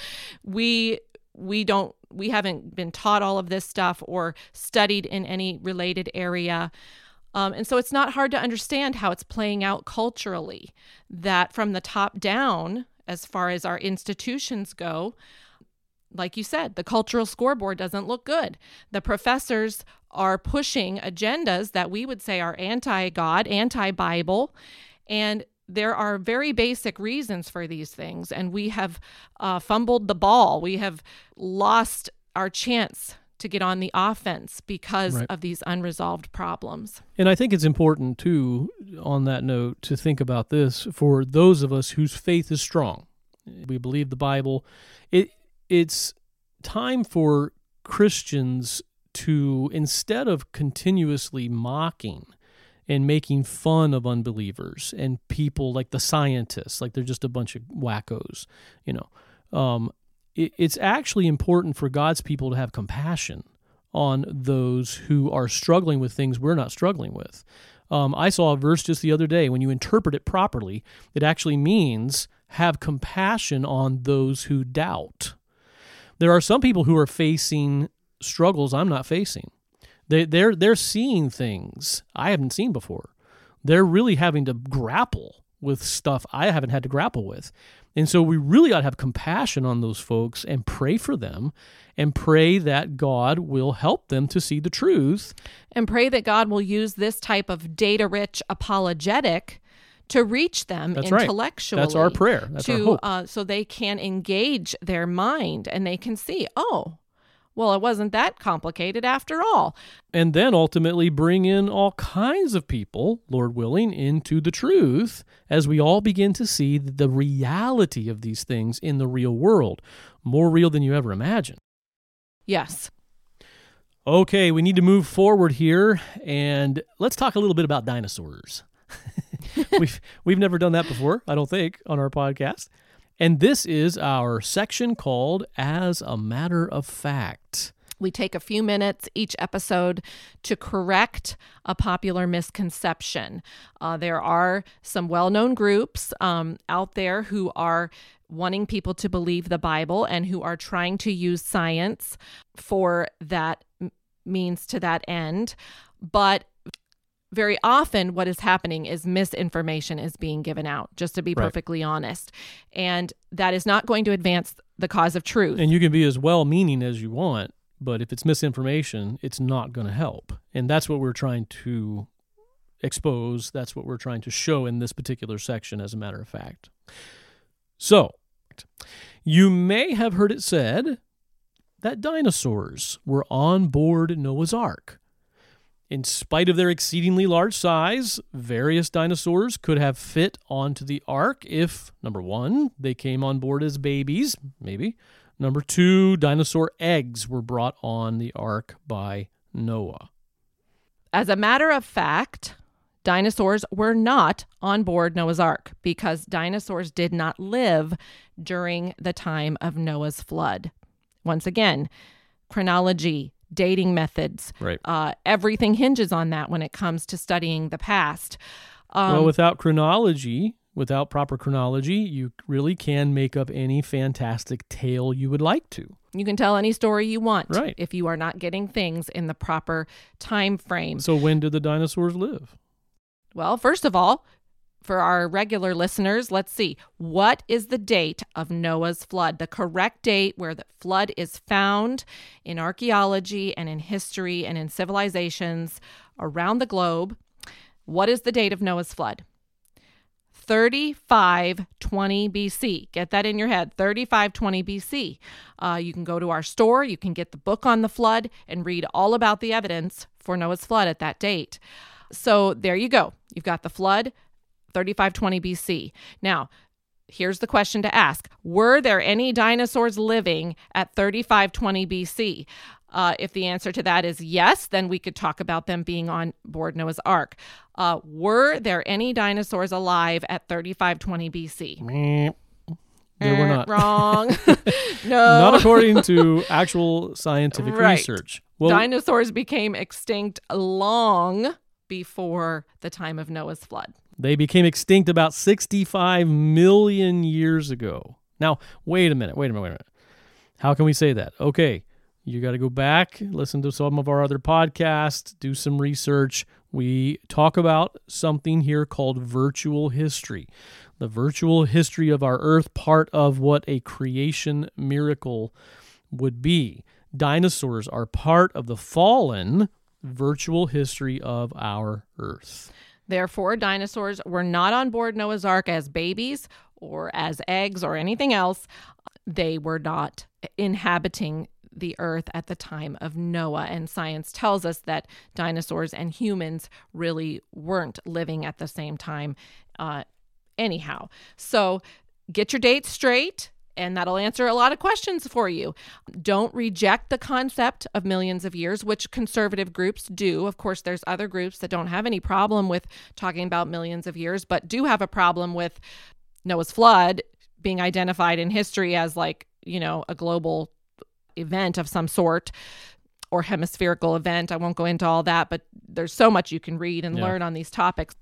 we we don't we haven't been taught all of this stuff or studied in any related area. Um, and so it's not hard to understand how it's playing out culturally, that from the top down, as far as our institutions go, like you said, the cultural scoreboard doesn't look good. The professors are pushing agendas that we would say are anti-God, anti-Bible, and there are very basic reasons for these things, and we have uh, fumbled the ball. We have lost our chance to get on the offense because right. of these unresolved problems. And I think it's important, too, on that note, to think about this for those of us whose faith is strong. We believe the Bible. It It's time for Christians to, instead of continuously mocking and making fun of unbelievers and people like the scientists, like they're just a bunch of wackos, you know, um, it, it's actually important for God's people to have compassion on those who are struggling with things we're not struggling with. Um, I saw a verse just the other day. When you interpret it properly, it actually means have compassion on those who doubt. There are some people who are facing struggles I'm not facing. They, they're they're seeing things I haven't seen before. They're really having to grapple with stuff I haven't had to grapple with. And so we really ought to have compassion on those folks and pray for them and pray that God will help them to see the truth. And pray that God will use this type of data-rich apologetic to reach them That's intellectually. Right. That's our prayer. That's to, our hope. Uh, so they can engage their mind and they can see, oh, well, it wasn't that complicated after all. And then ultimately bring in all kinds of people, Lord willing, into the truth as we all begin to see the reality of these things in the real world, more real than you ever imagined. Yes. Okay, we need to move forward here, and let's talk a little bit about dinosaurs. we've we've never done that before, I don't think, on our podcast. And this is our section called As a Matter of Fact. We take a few minutes each episode to correct a popular misconception. Uh, there are some well-known groups um, out there who are wanting people to believe the Bible and who are trying to use science for that m- means to that end. But very often what is happening is misinformation is being given out, just to be Right. perfectly honest. And that is not going to advance the cause of truth. And you can be as well-meaning as you want, but if it's misinformation, it's not going to help. And that's what we're trying to expose. That's what we're trying to show in this particular section, as a matter of fact. So, you may have heard it said that dinosaurs were on board Noah's Ark. In spite of their exceedingly large size, various dinosaurs could have fit onto the ark if, number one, they came on board as babies, maybe. Number two, dinosaur eggs were brought on the ark by Noah. As a matter of fact, dinosaurs were not on board Noah's Ark because dinosaurs did not live during the time of Noah's flood. Once again, chronology, dating methods, Right. uh, everything hinges on that when it comes to studying the past. Um, Well, without chronology, without proper chronology, you really can make up any fantastic tale you would like to. you can tell any story you want Right. if you are not getting things in the proper time frame. So when did the dinosaurs live? Well, first of all, for our regular listeners, let's see. What is the date of Noah's flood? The correct date where the flood is found in archaeology and in history and in civilizations around the globe. What is the date of Noah's flood? thirty-five twenty B C. Get that in your head, thirty-five twenty B C. Uh, you can go to our store, you can get the book on the flood and read all about the evidence for Noah's flood at that date. So there you go. You've got the flood, thirty-five twenty B C. Now, here's the question to ask. Were there any dinosaurs living at thirty-five twenty B C? Uh, if the answer to that is yes, then we could talk about them being on board Noah's Ark. Uh, were there any dinosaurs alive at thirty-five twenty B C? Meh. There were Eh, not. Wrong. No. Not according to actual scientific Right. research. Well, Dinosaurs became extinct long before the time of Noah's flood. they became extinct about sixty-five million years ago. Now, wait a minute, wait a minute, wait a minute. How can we say that? Okay, you got to go back, listen to some of our other podcasts, do some research. We talk about something here called virtual history. The virtual history of our Earth, part of what a creation miracle would be. Dinosaurs are part of the fallen virtual history of our Earth. Therefore, dinosaurs were not on board Noah's Ark as babies or as eggs or anything else. They were not inhabiting the earth at the time of Noah. And science tells us that dinosaurs and humans really weren't living at the same time uh, anyhow. So get your dates straight, and that'll answer a lot of questions for you. Don't reject the concept of millions of years, which conservative groups do. Of course, there's other groups that don't have any problem with talking about millions of years, but do have a problem with Noah's flood being identified in history as like, you know, a global event of some sort or hemispherical event. I won't go into all that, but there's so much you can read and Yeah. learn on these topics.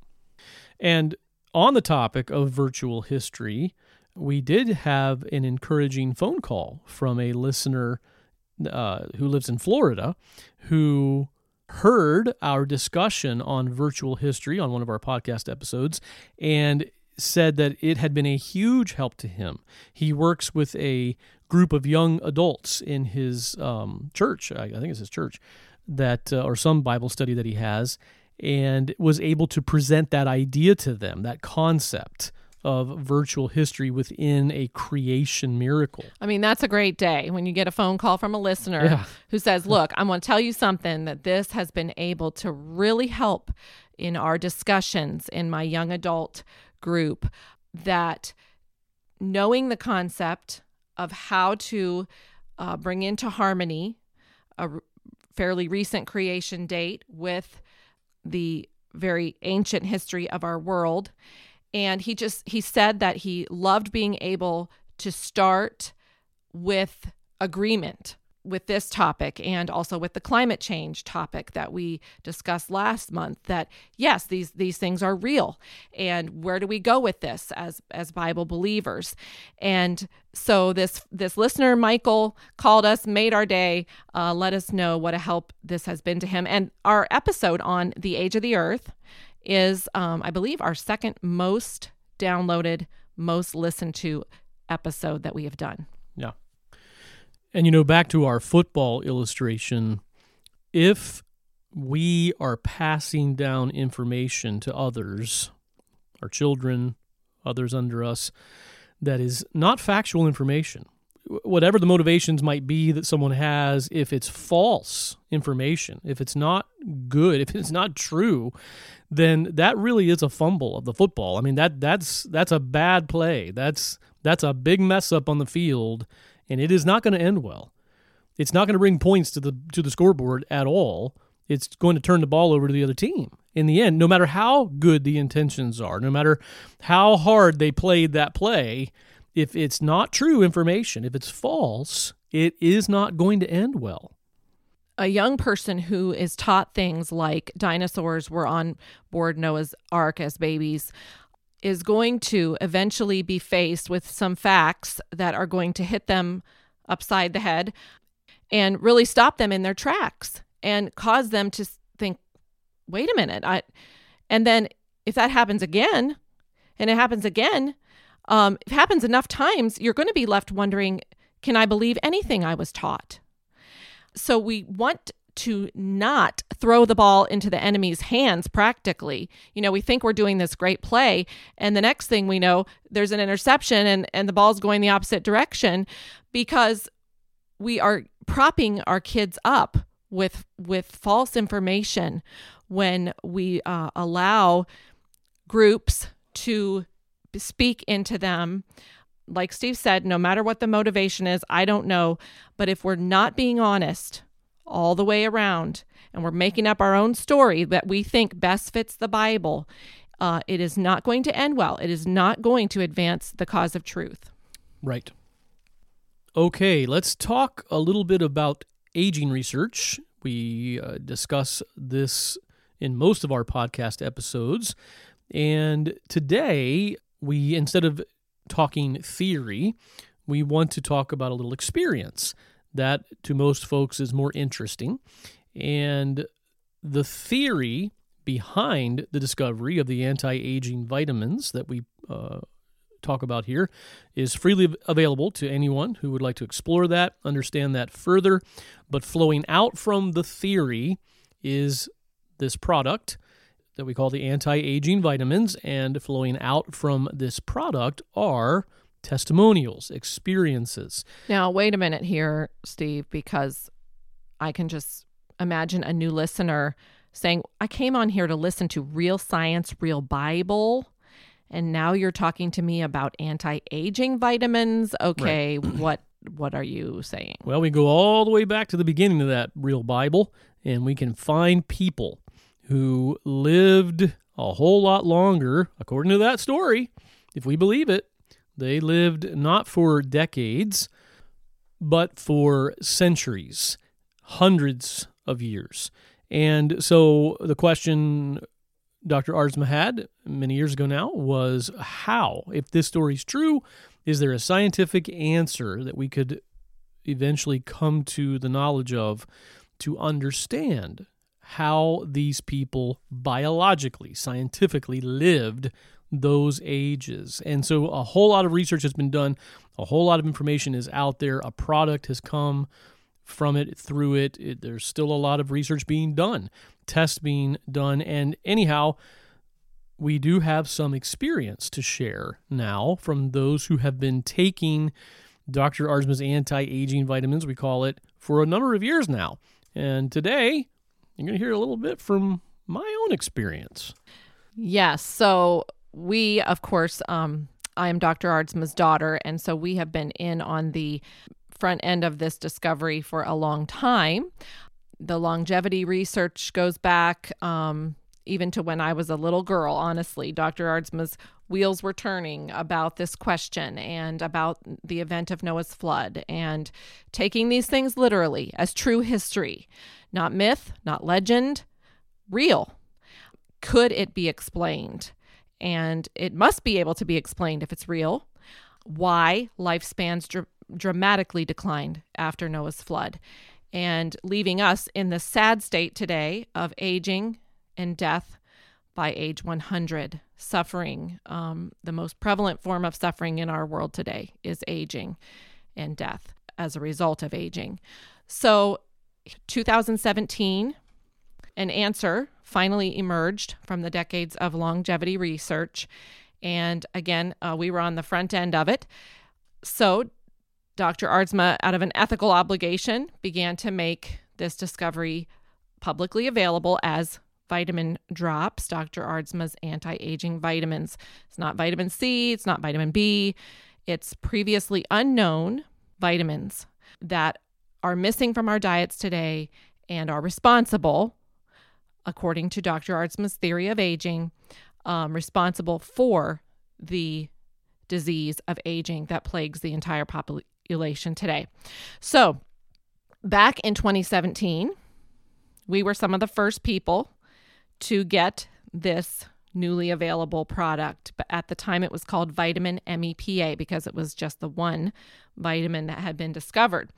And on the topic of virtual history, we did have an encouraging phone call from a listener uh, who lives in Florida, who heard our discussion on virtual history on one of our podcast episodes and said that it had been a huge help to him. He works with a group of young adults in his um, church, I, I think it's his church, that uh, or some Bible study that he has, and was able to present that idea to them, that concept of virtual history within a creation miracle. I mean, that's a great day when you get a phone call from a listener Yeah. who says, look, I'm going to tell you something that this has been able to really help in our discussions in my young adult group, that knowing the concept of how to uh, bring into harmony a r- fairly recent creation date with the very ancient history of our world. And he just, he said that he loved being able to start with agreement with this topic and also with the climate change topic that we discussed last month, that yes, these these things are real. And where do we go with this as as Bible believers? And so this this listener, Michael, called us, made our day, uh, let us know what a help this has been to him. And our episode on the age of the earth is, um, I believe, our second most downloaded, most listened to episode that we have done. Yeah. And, you know, back to our football illustration, if we are passing down information to others, our children, others under us, that is not factual information, whatever the motivations might be that someone has, if it's false information, if it's not good, if it's not true, then that really is a fumble of the football. I mean, that that's that's a bad play. That's that's a big mess up on the field, and it is not going to end well. It's not going to bring points to the to the scoreboard at all. It's going to turn the ball over to the other team in the end, no matter how good the intentions are, no matter how hard they played that play. If it's not true information, if it's false, it is not going to end well. A young person who is taught things like dinosaurs were on board Noah's Ark as babies is going to eventually be faced with some facts that are going to hit them upside the head and really stop them in their tracks and cause them to think, wait a minute. I, and then if that happens again, and it happens again, um, if it happens enough times, you're going to be left wondering, can I believe anything I was taught? So we want to not throw the ball into the enemy's hands practically. You know, we think we're doing this great play, and the next thing we know, there's an interception and, and the ball's going the opposite direction because we are propping our kids up with with false information when we uh, allow groups to speak into them. Like Steve said, no matter what the motivation is, I don't know. But if we're not being honest all the way around and we're making up our own story that we think best fits the Bible, uh, it is not going to end well. It is not going to advance the cause of truth. Right. Okay, let's talk a little bit about aging research. We uh, discuss this in most of our podcast episodes. And today, we, instead of talking theory, we want to talk about a little experience that to most folks is more interesting. And the theory behind the discovery of the anti-aging vitamins that we uh, talk about here is freely available to anyone who would like to explore that, understand that further. But flowing out from the theory is this product that we call the anti-aging vitamins, and flowing out from this product are testimonials, experiences. Now, wait a minute here, Steve, because I can just imagine a new listener saying, I came on here to listen to real science, real Bible, and now you're talking to me about anti-aging vitamins. Okay, right. what what are you saying? Well, we go all the way back to the beginning of that real Bible, and we can find people who lived a whole lot longer, according to that story, if we believe it. They lived not for decades, but for centuries, hundreds of years. And so the question Doctor Aardsma had many years ago now was how, if this story is true, is there a scientific answer that we could eventually come to the knowledge of to understand how these people biologically, scientifically lived those ages. And so a whole lot of research has been done. A whole lot of information is out there. A product has come from it, through it. it. There's still a lot of research being done, tests being done. And anyhow, we do have some experience to share now from those who have been taking Doctor Aardsma's anti-aging vitamins, we call it, for a number of years now. And today, you're going to hear a little bit from my own experience. Yes. So we, of course, um, I am Doctor Aardsma's daughter, and so we have been in on the front end of this discovery for a long time. The longevity research goes back um, even to when I was a little girl, honestly. Doctor Aardsma's wheels were turning about this question and about the event of Noah's flood, and taking these things literally as true history. Not myth, not legend, real. Could it be explained? And it must be able to be explained if it's real. Why lifespans dr- dramatically declined after Noah's flood, and leaving us in the sad state today of aging and death by age one hundred. Suffering, um, the most prevalent form of suffering in our world today is aging and death as a result of aging. So two thousand seventeen, an answer finally emerged from the decades of longevity research. And again, uh, we were on the front end of it. So Doctor Aardsma, out of an ethical obligation, began to make this discovery publicly available as vitamin drops, Doctor Aardsma's anti-aging vitamins. It's not vitamin C, it's not vitamin B. It's previously unknown vitamins that are missing from our diets today and are responsible, according to Doctor Aardsma's theory of aging, um, responsible for the disease of aging that plagues the entire population today. So back in twenty seventeen, we were some of the first people to get this newly available product. But at the time, it was called vitamin M E P A because it was just the one vitamin that had been discovered.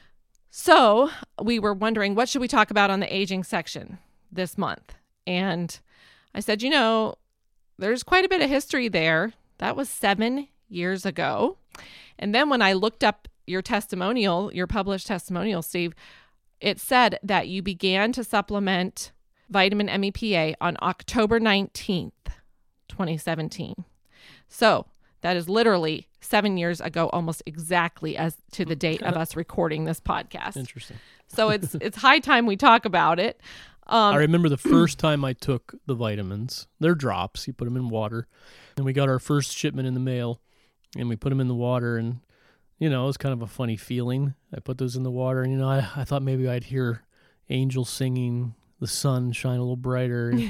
So we were wondering, what should we talk about on the aging section this month? And I said, you know, there's quite a bit of history there. That was seven years ago. And then when I looked up your testimonial, your published testimonial, Steve, it said that you began to supplement vitamin M E P A on October nineteenth, twenty seventeen. So that is literally seven years ago, almost exactly as to the date of us recording this podcast. Interesting. So it's it's high time we talk about it. Um, I remember the first time I took the vitamins. They're drops. You put them in water. And we got our first shipment in the mail, and we put them in the water, and, you know, it was kind of a funny feeling. I put those in the water, and, you know, I, I thought maybe I'd hear angels singing, the sun shine a little brighter. And,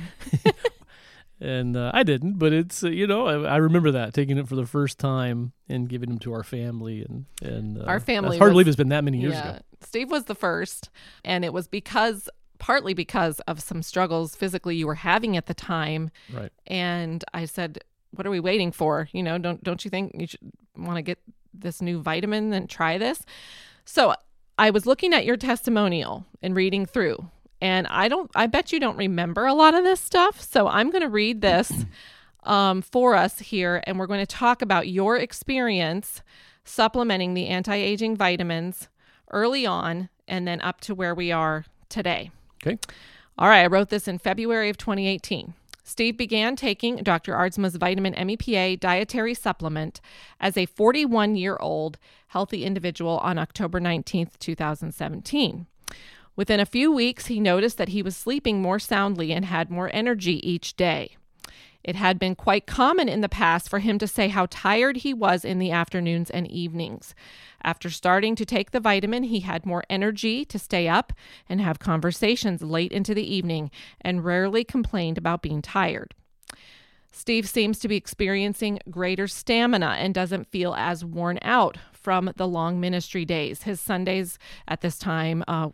and uh, I didn't, but it's, uh, you know, I, I remember that, taking it for the first time and giving them to our family. And, and uh, our family it's hard was, to believe it's been that many years yeah, ago. Steve was the first, and it was because, partly because of some struggles physically you were having at the time. Right. And I said, what are we waiting for? You know, don't, don't you think you should want to get this new vitamin and try this? So I was looking at your testimonial and reading through, and I don't, I bet you don't remember a lot of this stuff. So I'm going to read this um, for us here, and we're going to talk about your experience supplementing the anti-aging vitamins early on and then up to where we are today. Okay. All right. I wrote this in February of twenty eighteen. Steve began taking Doctor Aardsma's vitamin M E P A dietary supplement as a forty-one-year-old healthy individual on October nineteenth, twenty seventeen. Within a few weeks, he noticed that he was sleeping more soundly and had more energy each day. It had been quite common in the past for him to say how tired he was in the afternoons and evenings. After starting to take the vitamin, he had more energy to stay up and have conversations late into the evening and rarely complained about being tired. Steve seems to be experiencing greater stamina and doesn't feel as worn out from the long ministry days. His Sundays at this time, uh,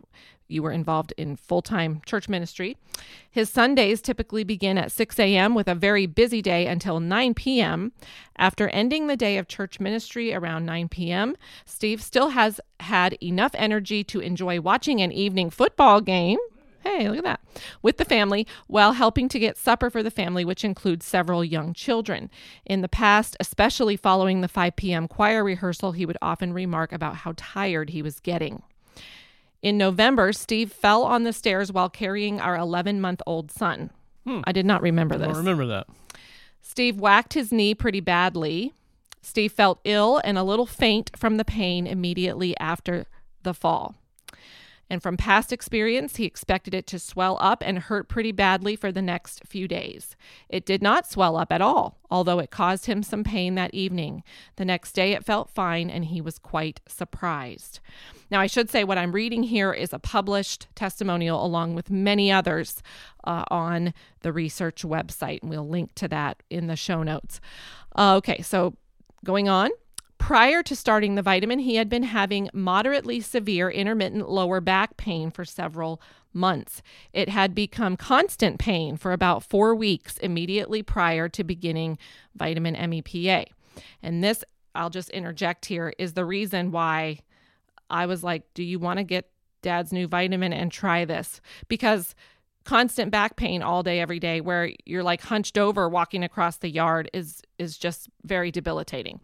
you were involved in full-time church ministry. His Sundays typically begin at six a.m. with a very busy day until nine p.m. After ending the day of church ministry around nine p.m., Steve still has had enough energy to enjoy watching an evening football game. Hey, look at that. With the family, while helping to get supper for the family, which includes several young children. In the past, especially following the five p.m. choir rehearsal, he would often remark about how tired he was getting. In November, Steve fell on the stairs while carrying our eleven-month-old son. Hmm. I did not remember this. I don't remember that. Steve whacked his knee pretty badly. Steve felt ill and a little faint from the pain immediately after the fall. And from past experience, he expected it to swell up and hurt pretty badly for the next few days. It did not swell up at all, although it caused him some pain that evening. The next day, it felt fine, and he was quite surprised. Now, I should say what I'm reading here is a published testimonial along with many others uh, on the research website, and we'll link to that in the show notes. Uh, okay, so going on. Prior to starting the vitamin, he had been having moderately severe intermittent lower back pain for several months. It had become constant pain for about four weeks immediately prior to beginning vitamin M E P A. And this, I'll just interject here, is the reason why I was like, do you want to get Dad's new vitamin and try this? Because constant back pain all day, every day, where you're like hunched over walking across the yard is is just very debilitating.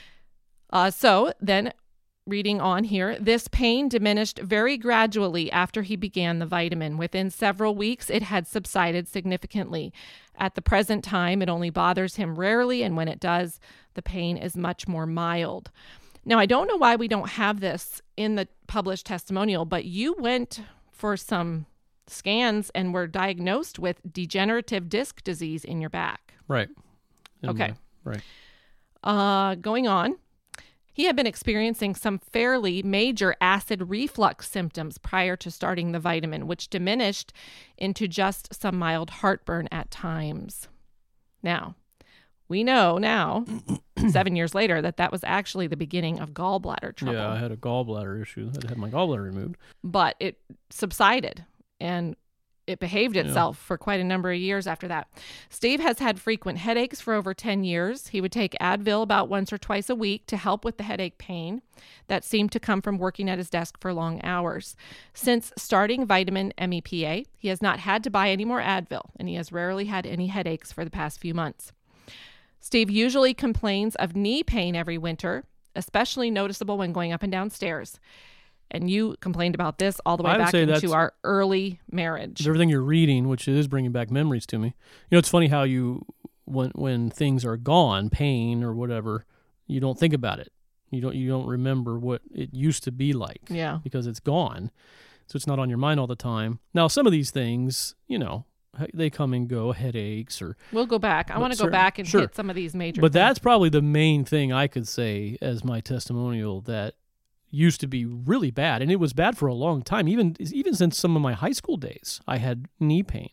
Uh, so then reading on here, this pain diminished very gradually after he began the vitamin. Within several weeks, it had subsided significantly. At the present time, it only bothers him rarely, and when it does, the pain is much more mild. Now, I don't know why we don't have this in the published testimonial, but you went for some scans and were diagnosed with degenerative disc disease in your back. Right. In okay. My, right. Uh, going on. He had been experiencing some fairly major acid reflux symptoms prior to starting the vitamin, which diminished into just some mild heartburn at times. Now, we know now, seven years later, that that was actually the beginning of gallbladder trouble. Yeah, I had a gallbladder issue. I had my gallbladder removed. But it subsided, and it behaved itself yeah. for quite a number of years after that. Steve has had frequent headaches for over ten years. He would take Advil about once or twice a week to help with the headache pain that seemed to come from working at his desk for long hours. Since starting vitamin M E P A, he has not had to buy any more Advil, and he has rarely had any headaches for the past few months. Steve usually complains of knee pain every winter, especially noticeable when going up and down stairs. And you complained about this all the way back into our early marriage. Everything you're reading, which is bringing back memories to me. You know, it's funny how you, when when things are gone, pain or whatever, you don't think about it. You don't you don't remember what it used to be like. Yeah. Because it's gone, so it's not on your mind all the time. Now, some of these things, you know, they come and go, headaches or. We'll go back. I want to go back and sure. hit some of these major. But things. That's probably the main thing I could say as my testimonial that used to be really bad, and it was bad for a long time. Even even since some of my high school days, I had knee pain,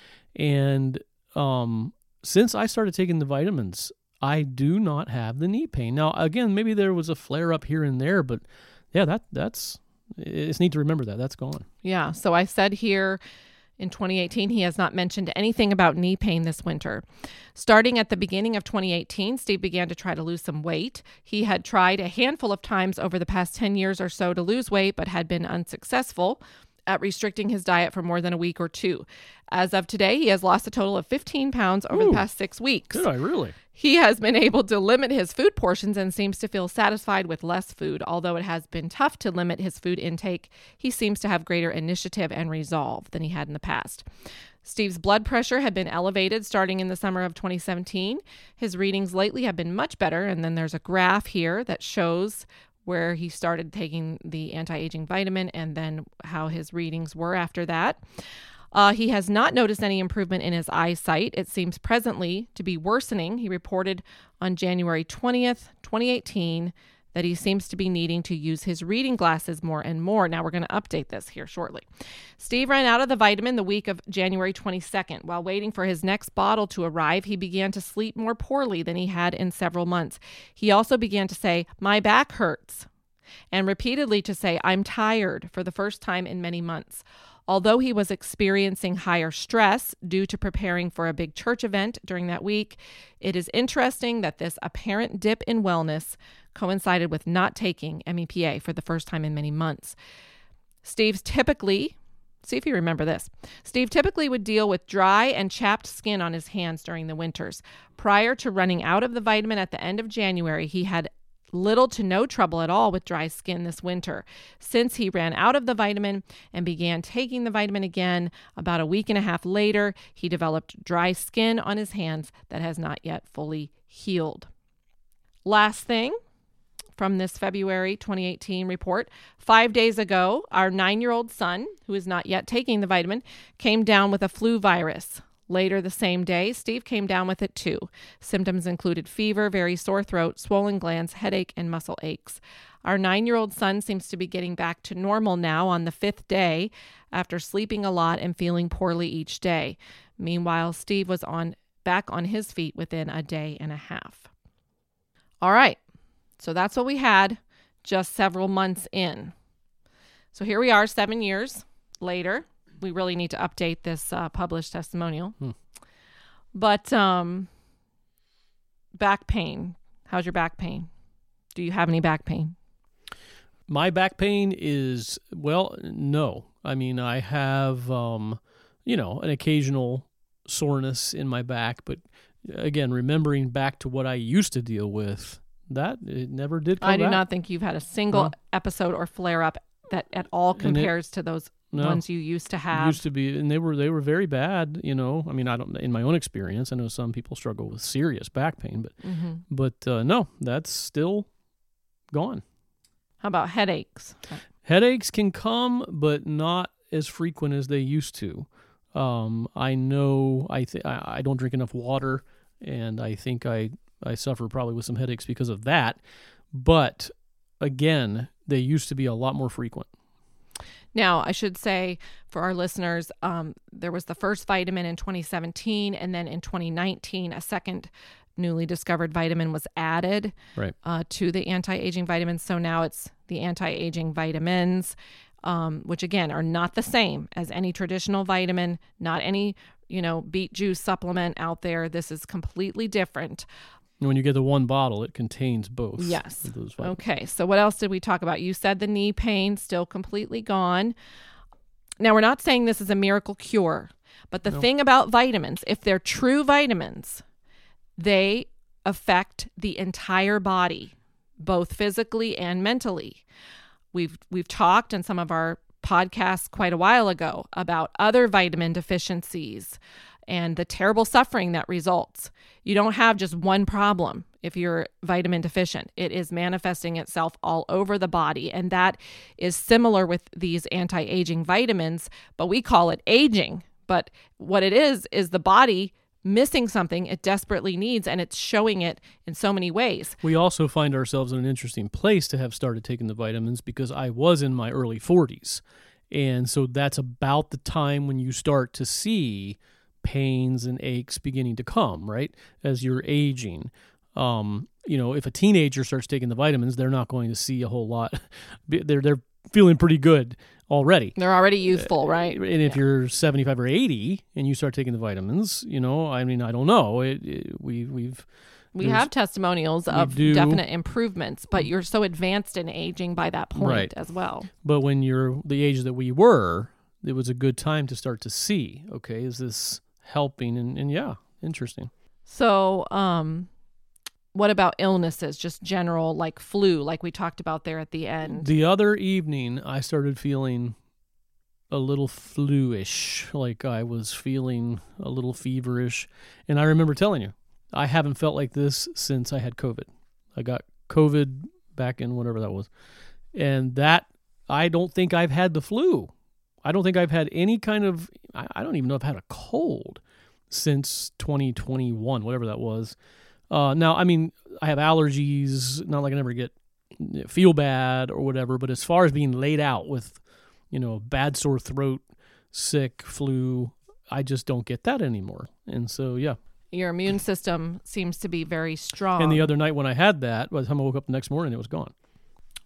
and um, since I started taking the vitamins, I do not have the knee pain. Now, again, maybe there was a flare up here and there, but yeah, that that's it's neat to remember that that's gone. Yeah. So I said here. In twenty eighteen, he has not mentioned anything about knee pain this winter. Starting at the beginning of twenty eighteen, Steve began to try to lose some weight. He had tried a handful of times over the past ten years or so to lose weight, but had been unsuccessful at restricting his diet for more than a week or two. As of today, he has lost a total of fifteen pounds over Ooh, the past six weeks. Did I really? He has been able to limit his food portions and seems to feel satisfied with less food. Although it has been tough to limit his food intake, he seems to have greater initiative and resolve than he had in the past. Steve's blood pressure had been elevated starting in the summer of twenty seventeen. His readings lately have been much better, and then there's a graph here that shows where he started taking the anti-aging vitamin and then how his readings were after that. Uh, he has not noticed any improvement in his eyesight. It seems presently to be worsening. He reported on January twentieth, twenty eighteen, that he seems to be needing to use his reading glasses more and more. Now, we're going to update this here shortly. Steve ran out of the vitamin the week of January twenty-second. While waiting for his next bottle to arrive, he began to sleep more poorly than he had in several months. He also began to say, "My back hurts." and repeatedly to say, "I'm tired," for the first time in many months. Although he was experiencing higher stress due to preparing for a big church event during that week, it is interesting that this apparent dip in wellness coincided with not taking M E P A for the first time in many months. Steve's typically, see if you remember this, Steve typically would deal with dry and chapped skin on his hands during the winters. Prior to running out of the vitamin at the end of January, he had little to no trouble at all with dry skin this winter. Since he ran out of the vitamin and began taking the vitamin again, about a week and a half later, he developed dry skin on his hands that has not yet fully healed. Last thing from this February twenty eighteen report, five days ago, our nine-year-old son, who is not yet taking the vitamin, came down with a flu virus. Later the same day, Steve came down with it too. Symptoms included fever, very sore throat, swollen glands, headache, and muscle aches. Our nine-year-old son seems to be getting back to normal now on the fifth day after sleeping a lot and feeling poorly each day. Meanwhile, Steve was on back on his feet within a day and a half. All right, so that's what we had just several months in. So here we are seven years later. We really need to update this uh, published testimonial. Hmm. But um, back pain. How's your back pain? Do you have any back pain? My back pain is, well, no. I mean, I have, um, you know, an occasional soreness in my back. But again, remembering back to what I used to deal with, that it never did come I do back. not think you've had a single huh? episode or flare-up that at all compares it, to those No, ones you used to have. Used to be, and they were they were very bad. You know, I mean, I don't. In my own experience, I know some people struggle with serious back pain, but mm-hmm. but uh, no, that's still gone. How about headaches? Headaches can come, but not as frequent as they used to. Um, I know I th- I, I don't drink enough water, and I think I I suffer probably with some headaches because of that. But again, they used to be a lot more frequent. Now, I should say for our listeners, um, there was the first vitamin in twenty seventeen, and then in twenty nineteen, a second newly discovered vitamin was added right. uh, to the anti-aging vitamins. So now it's the anti-aging vitamins, um, which again are not the same as any traditional vitamin, not any, you know, beet juice supplement out there. This is completely different. When you get the one bottle, it contains both. Yes. Okay. So what else did we talk about? You said the knee pain still completely gone. Now, we're not saying this is a miracle cure, but the no. thing about vitamins, if they're true vitamins, they affect the entire body, both physically and mentally. We've we've talked in some of our podcasts quite a while ago about other vitamin deficiencies and the terrible suffering that results. You don't have just one problem if you're vitamin deficient. It is manifesting itself all over the body, and that is similar with these anti-aging vitamins, but we call it aging. But what it is, is the body missing something it desperately needs, and it's showing it in so many ways. We also find ourselves in an interesting place to have started taking the vitamins because I was in my early forties, and so that's about the time when you start to see pains and aches beginning to come, right, as you're aging. Um, you know, if a teenager starts taking the vitamins, they're not going to see a whole lot. They're they're feeling pretty good already. They're already youthful, right? And if yeah. you're seventy-five or eighty and you start taking the vitamins, you know, I mean, I don't know. It, it, we we've we have testimonials of do. definite improvements, but you're so advanced in aging by that point right. as well. But when you're the age that we were, it was a good time to start to see, okay, is this helping? And, and yeah, interesting. So, um, what about illnesses, just general, like flu, like we talked about there at the end? The other evening, I started feeling a little flu-ish, like I was feeling a little feverish. And I remember telling you, I haven't felt like this since I had COVID. I got COVID back in whatever that was. And that, I don't think I've had the flu. I don't think I've had any kind of, I don't even know if I've had a cold since twenty twenty-one, whatever that was. Uh, now, I mean, I have allergies, not like I never get, feel bad or whatever, but as far as being laid out with, you know, bad sore throat, sick, flu, I just don't get that anymore. And so, yeah. Your immune system seems to be very strong. And the other night when I had that, by the time I woke up the next morning, it was gone.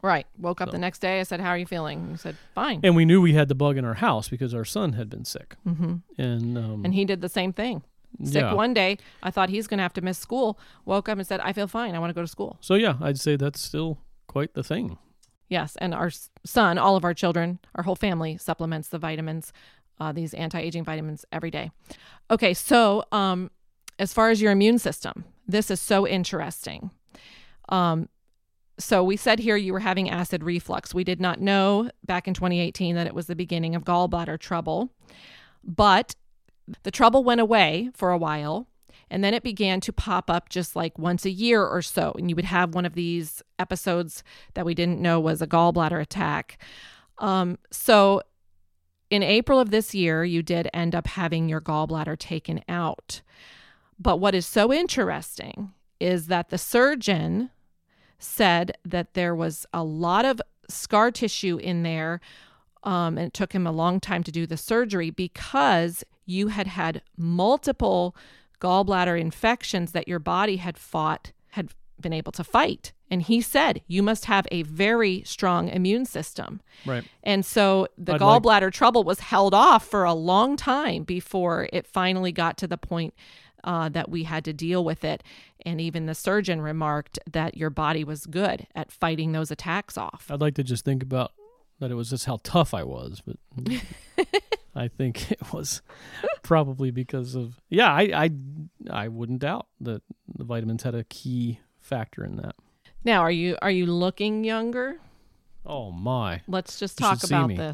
Right. Woke up So. the next day. I said, how are you feeling? He said, fine. And we knew we had the bug in our house because our son had been sick. Mm-hmm. And um, and he did the same thing. Sick yeah. one day. I thought he's going to have to miss school. Woke up and said, I feel fine. I want to go to school. So, yeah, I'd say that's still quite the thing. Yes. And our son, all of our children, our whole family supplements the vitamins, uh, these anti-aging vitamins every day. Okay. So um, as far as your immune system, this is so interesting. Um, So we said here you were having acid reflux. We did not know back in twenty eighteen that it was the beginning of gallbladder trouble, but the trouble went away for a while, and then it began to pop up just like once a year or so, and you would have one of these episodes that we didn't know was a gallbladder attack. Um, so in April of this year, you did end up having your gallbladder taken out. But what is so interesting is that the surgeon said that there was a lot of scar tissue in there, um, and it took him a long time to do the surgery because you had had multiple gallbladder infections that your body had fought, had been able to fight. And he said, you must have a very strong immune system. Right. And so the I'd gallbladder like- trouble was held off for a long time before it finally got to the point Uh, that we had to deal with it. And even the surgeon remarked that your body was good at fighting those attacks off. I'd like to just think about that it was just how tough I was, but I think it was probably because of, yeah, I, I, I wouldn't doubt that the vitamins had a key factor in that. Now, are you are you looking younger? Oh, my. Let's just You talk should see about me. this.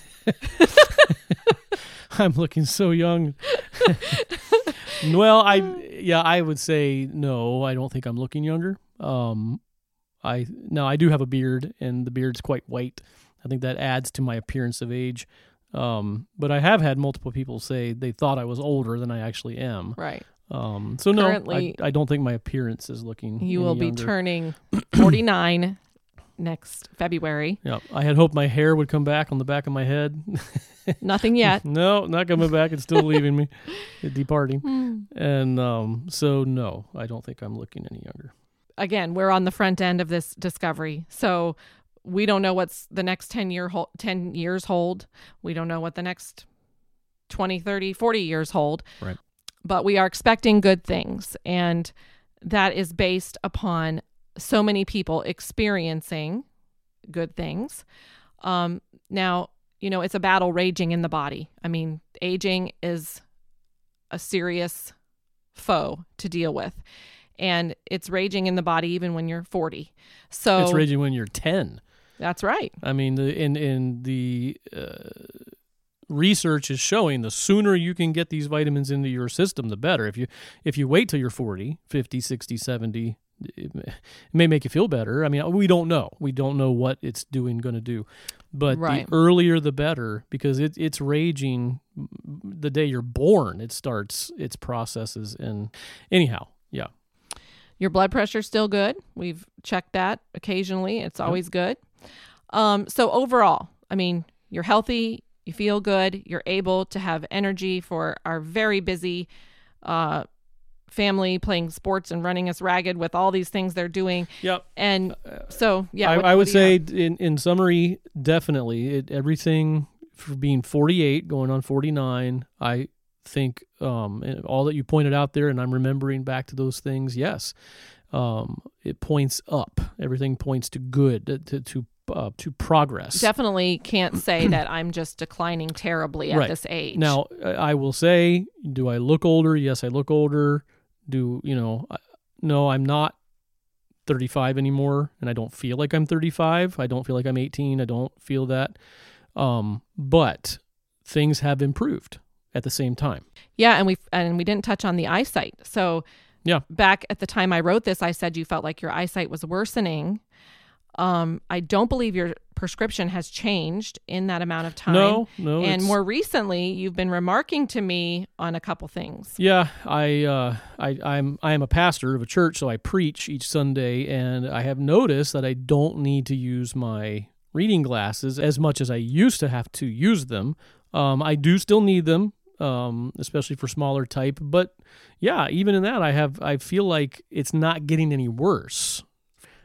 I'm looking so young. Well, I yeah, I would say no. I don't think I'm looking younger. Um, I now I do have a beard, and the beard's quite white. I think that adds to my appearance of age. Um, but I have had multiple people say they thought I was older than I actually am. Right. Um, so no, Currently- I, I don't think my appearance is looking. You any will be younger. turning forty-nine next February. Yeah, I had hoped my hair would come back on the back of my head. Nothing yet. No, not coming back. It's still leaving me, departing. Hmm. And um, so, no, I don't think I'm looking any younger. Again, we're on the front end of this discovery. So we don't know what's the next ten year hol- ten years hold. We don't know what the next twenty, thirty, forty years hold. Right. But we are expecting good things. And that is based upon so many people experiencing good things. Um, now, you know, it's a battle raging in the body. I mean, aging is a serious foe to deal with. And it's raging in the body even when you're forty. So It's raging when you're ten. That's right. I mean, the in in the uh, research is showing the sooner you can get these vitamins into your system, the better. If you if you wait till you're forty, fifty, sixty, seventy, it may, it may make you feel better. I mean, we don't know. We don't know what it's doing going to do. But Right. the earlier the better, because it, it's raging the day you're born. It starts its processes. And anyhow, yeah. Your blood pressure's still good. We've checked that occasionally. It's always good. Um, so overall, I mean, you're healthy, you feel good, you're able to have energy for our very busy uh, family playing sports and running us ragged with all these things they're doing. Yep. And so, yeah. I, what- I what would do you say, have? in, in summary, definitely it, everything for being forty-eight, going on forty-nine. I think um, and all that you pointed out there, and I'm remembering back to those things. Yes, um, it points up. Everything points to good, to to uh, to progress. Definitely can't say that I'm just declining terribly at Right. this age. Now, I I will say, do I look older? Yes, I look older. Do you know? I- No, I'm not thirty-five anymore, and I don't feel like I'm thirty-five. I don't feel like I'm eighteen. I don't feel that. Um, but things have improved at the same time. Yeah, and we and we didn't touch on the eyesight. So Yeah. back at the time I wrote this, I said you felt like your eyesight was worsening. Um, I don't believe your prescription has changed in that amount of time. No, no. And it's- more recently, you've been remarking to me on a couple things. Yeah, I, uh, I, I'm, I am a pastor of a church, so I preach each Sunday, and I have noticed that I don't need to use my reading glasses as much as I used to have to use them. Um, I do still need them, um, especially for smaller type. But yeah, even in that, I have, I feel like it's not getting any worse.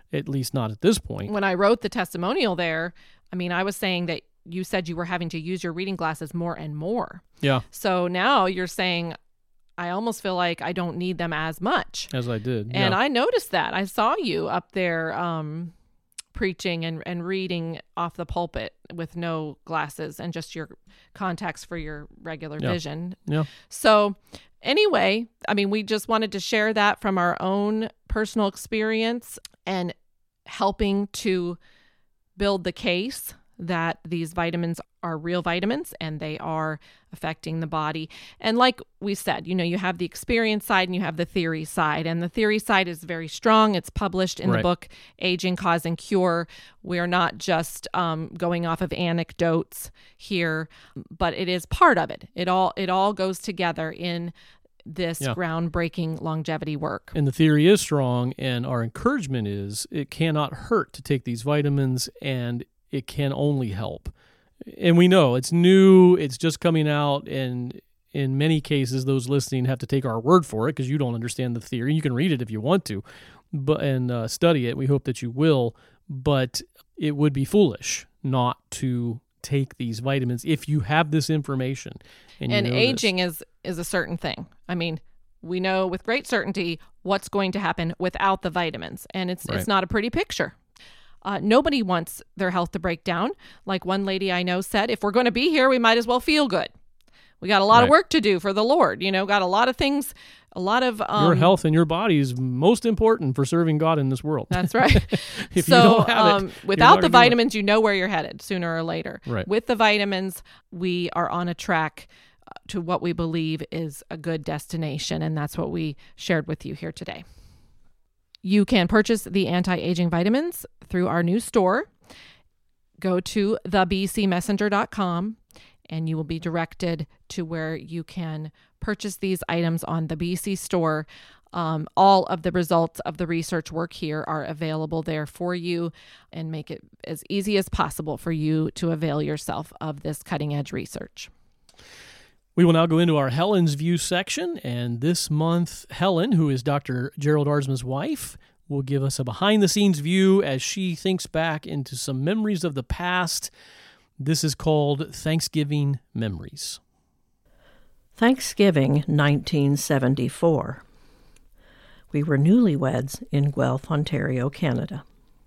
at least not at this point. When I wrote the testimonial there, I mean, I was saying that you said you were having to use your reading glasses more and more. Yeah. So now you're saying, I almost feel like I don't need them as much. As I did. And yeah. I noticed that. I saw you up there um, preaching and, and reading off the pulpit with no glasses and just your contacts for your regular yeah. vision. Yeah. So anyway, I mean, we just wanted to share that from our own personal experience and helping to build the case that these vitamins are real vitamins and they are affecting the body. And like we said, you know, you have the experience side and you have the theory side. And the theory side is very strong. It's published in right. the book, Aging, Cause, and Cure. We are not just um, going off of anecdotes here, but it is part of it. It all it all goes together in this yeah. groundbreaking longevity work. And the theory is strong, and our encouragement is it cannot hurt to take these vitamins, and it can only help. And we know it's new, it's just coming out, and in many cases, those listening have to take our word for it because you don't understand the theory. You can read it if you want to, but and uh, study it. We hope that you will, but it would be foolish not to take these vitamins if you have this information. And, and you know aging this. is is a certain thing. I mean, we know with great certainty what's going to happen without the vitamins, and it's right. it's not a pretty picture. Uh, nobody wants their health to break down. Like one lady I know said, if we're going to be here, we might as well feel good. We got a lot right. of work to do for the Lord. You know, got a lot of things, a lot of... Um, your health and your body is most important for serving God in this world. That's right. if so you don't have um, it, without the vitamins, you know where you're headed sooner or later. Right. With the vitamins, we are on a track to what we believe is a good destination, and that's what we shared with you here today. You can purchase the anti-aging vitamins through our new store. Go to the b c messenger dot com and you will be directed to where you can purchase these items on the B C store. Um, all of the results of the research work here are available there for you and make it as easy as possible for you to avail yourself of this cutting-edge research. We will now go into our Helen's View section, and this month, Helen, who is Doctor Gerald Arzma's wife, will give us a behind-the-scenes view as she thinks back into some memories of the past. This is called Thanksgiving Memories. Thanksgiving nineteen seventy-four. We were newlyweds in Guelph, Ontario, Canada.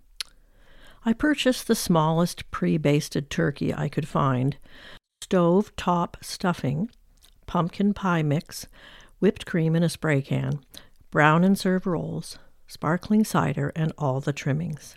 I purchased the smallest pre-basted turkey I could find, stove top stuffing, pumpkin pie mix, whipped cream in a spray can, brown and serve rolls, sparkling cider, and all the trimmings.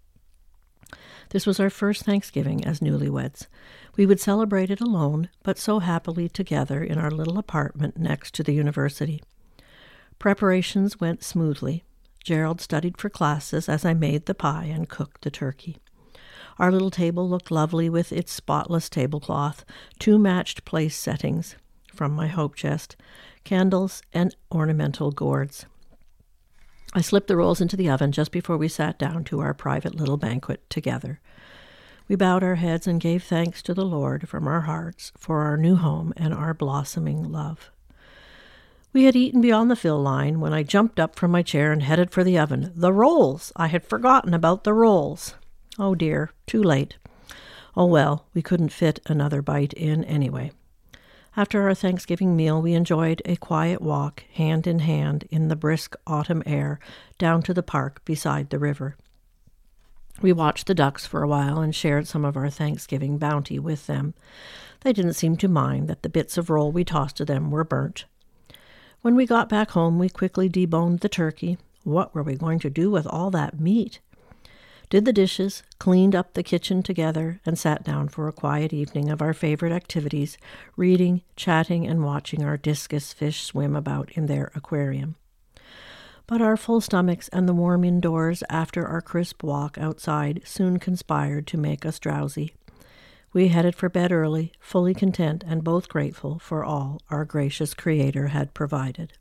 This was our first Thanksgiving as newlyweds. We would celebrate it alone, but so happily together in our little apartment next to the university. Preparations went smoothly. Gerald studied for classes as I made the pie and cooked the turkey. Our little table looked lovely with its spotless tablecloth, two matched place settings from my hope chest, candles, and ornamental gourds. I slipped the rolls into the oven just before we sat down to our private little banquet together. We bowed our heads and gave thanks to the Lord from our hearts for our new home and our blossoming love. We had eaten beyond the fill line when I jumped up from my chair and headed for the oven. The rolls! I had forgotten about the rolls. Oh dear, too late. Oh well, we couldn't fit another bite in anyway. After our Thanksgiving meal, we enjoyed a quiet walk, hand in hand, in the brisk autumn air, down to the park beside the river. We watched the ducks for a while and shared some of our Thanksgiving bounty with them. They didn't seem to mind that the bits of roll we tossed to them were burnt. When we got back home, we quickly deboned the turkey. What were we going to do with all that meat? Did the dishes, cleaned up the kitchen together, and sat down for a quiet evening of our favorite activities, reading, chatting, and watching our discus fish swim about in their aquarium. But our full stomachs and the warm indoors after our crisp walk outside soon conspired to make us drowsy. We headed for bed early, fully content and both grateful for all our gracious Creator had provided.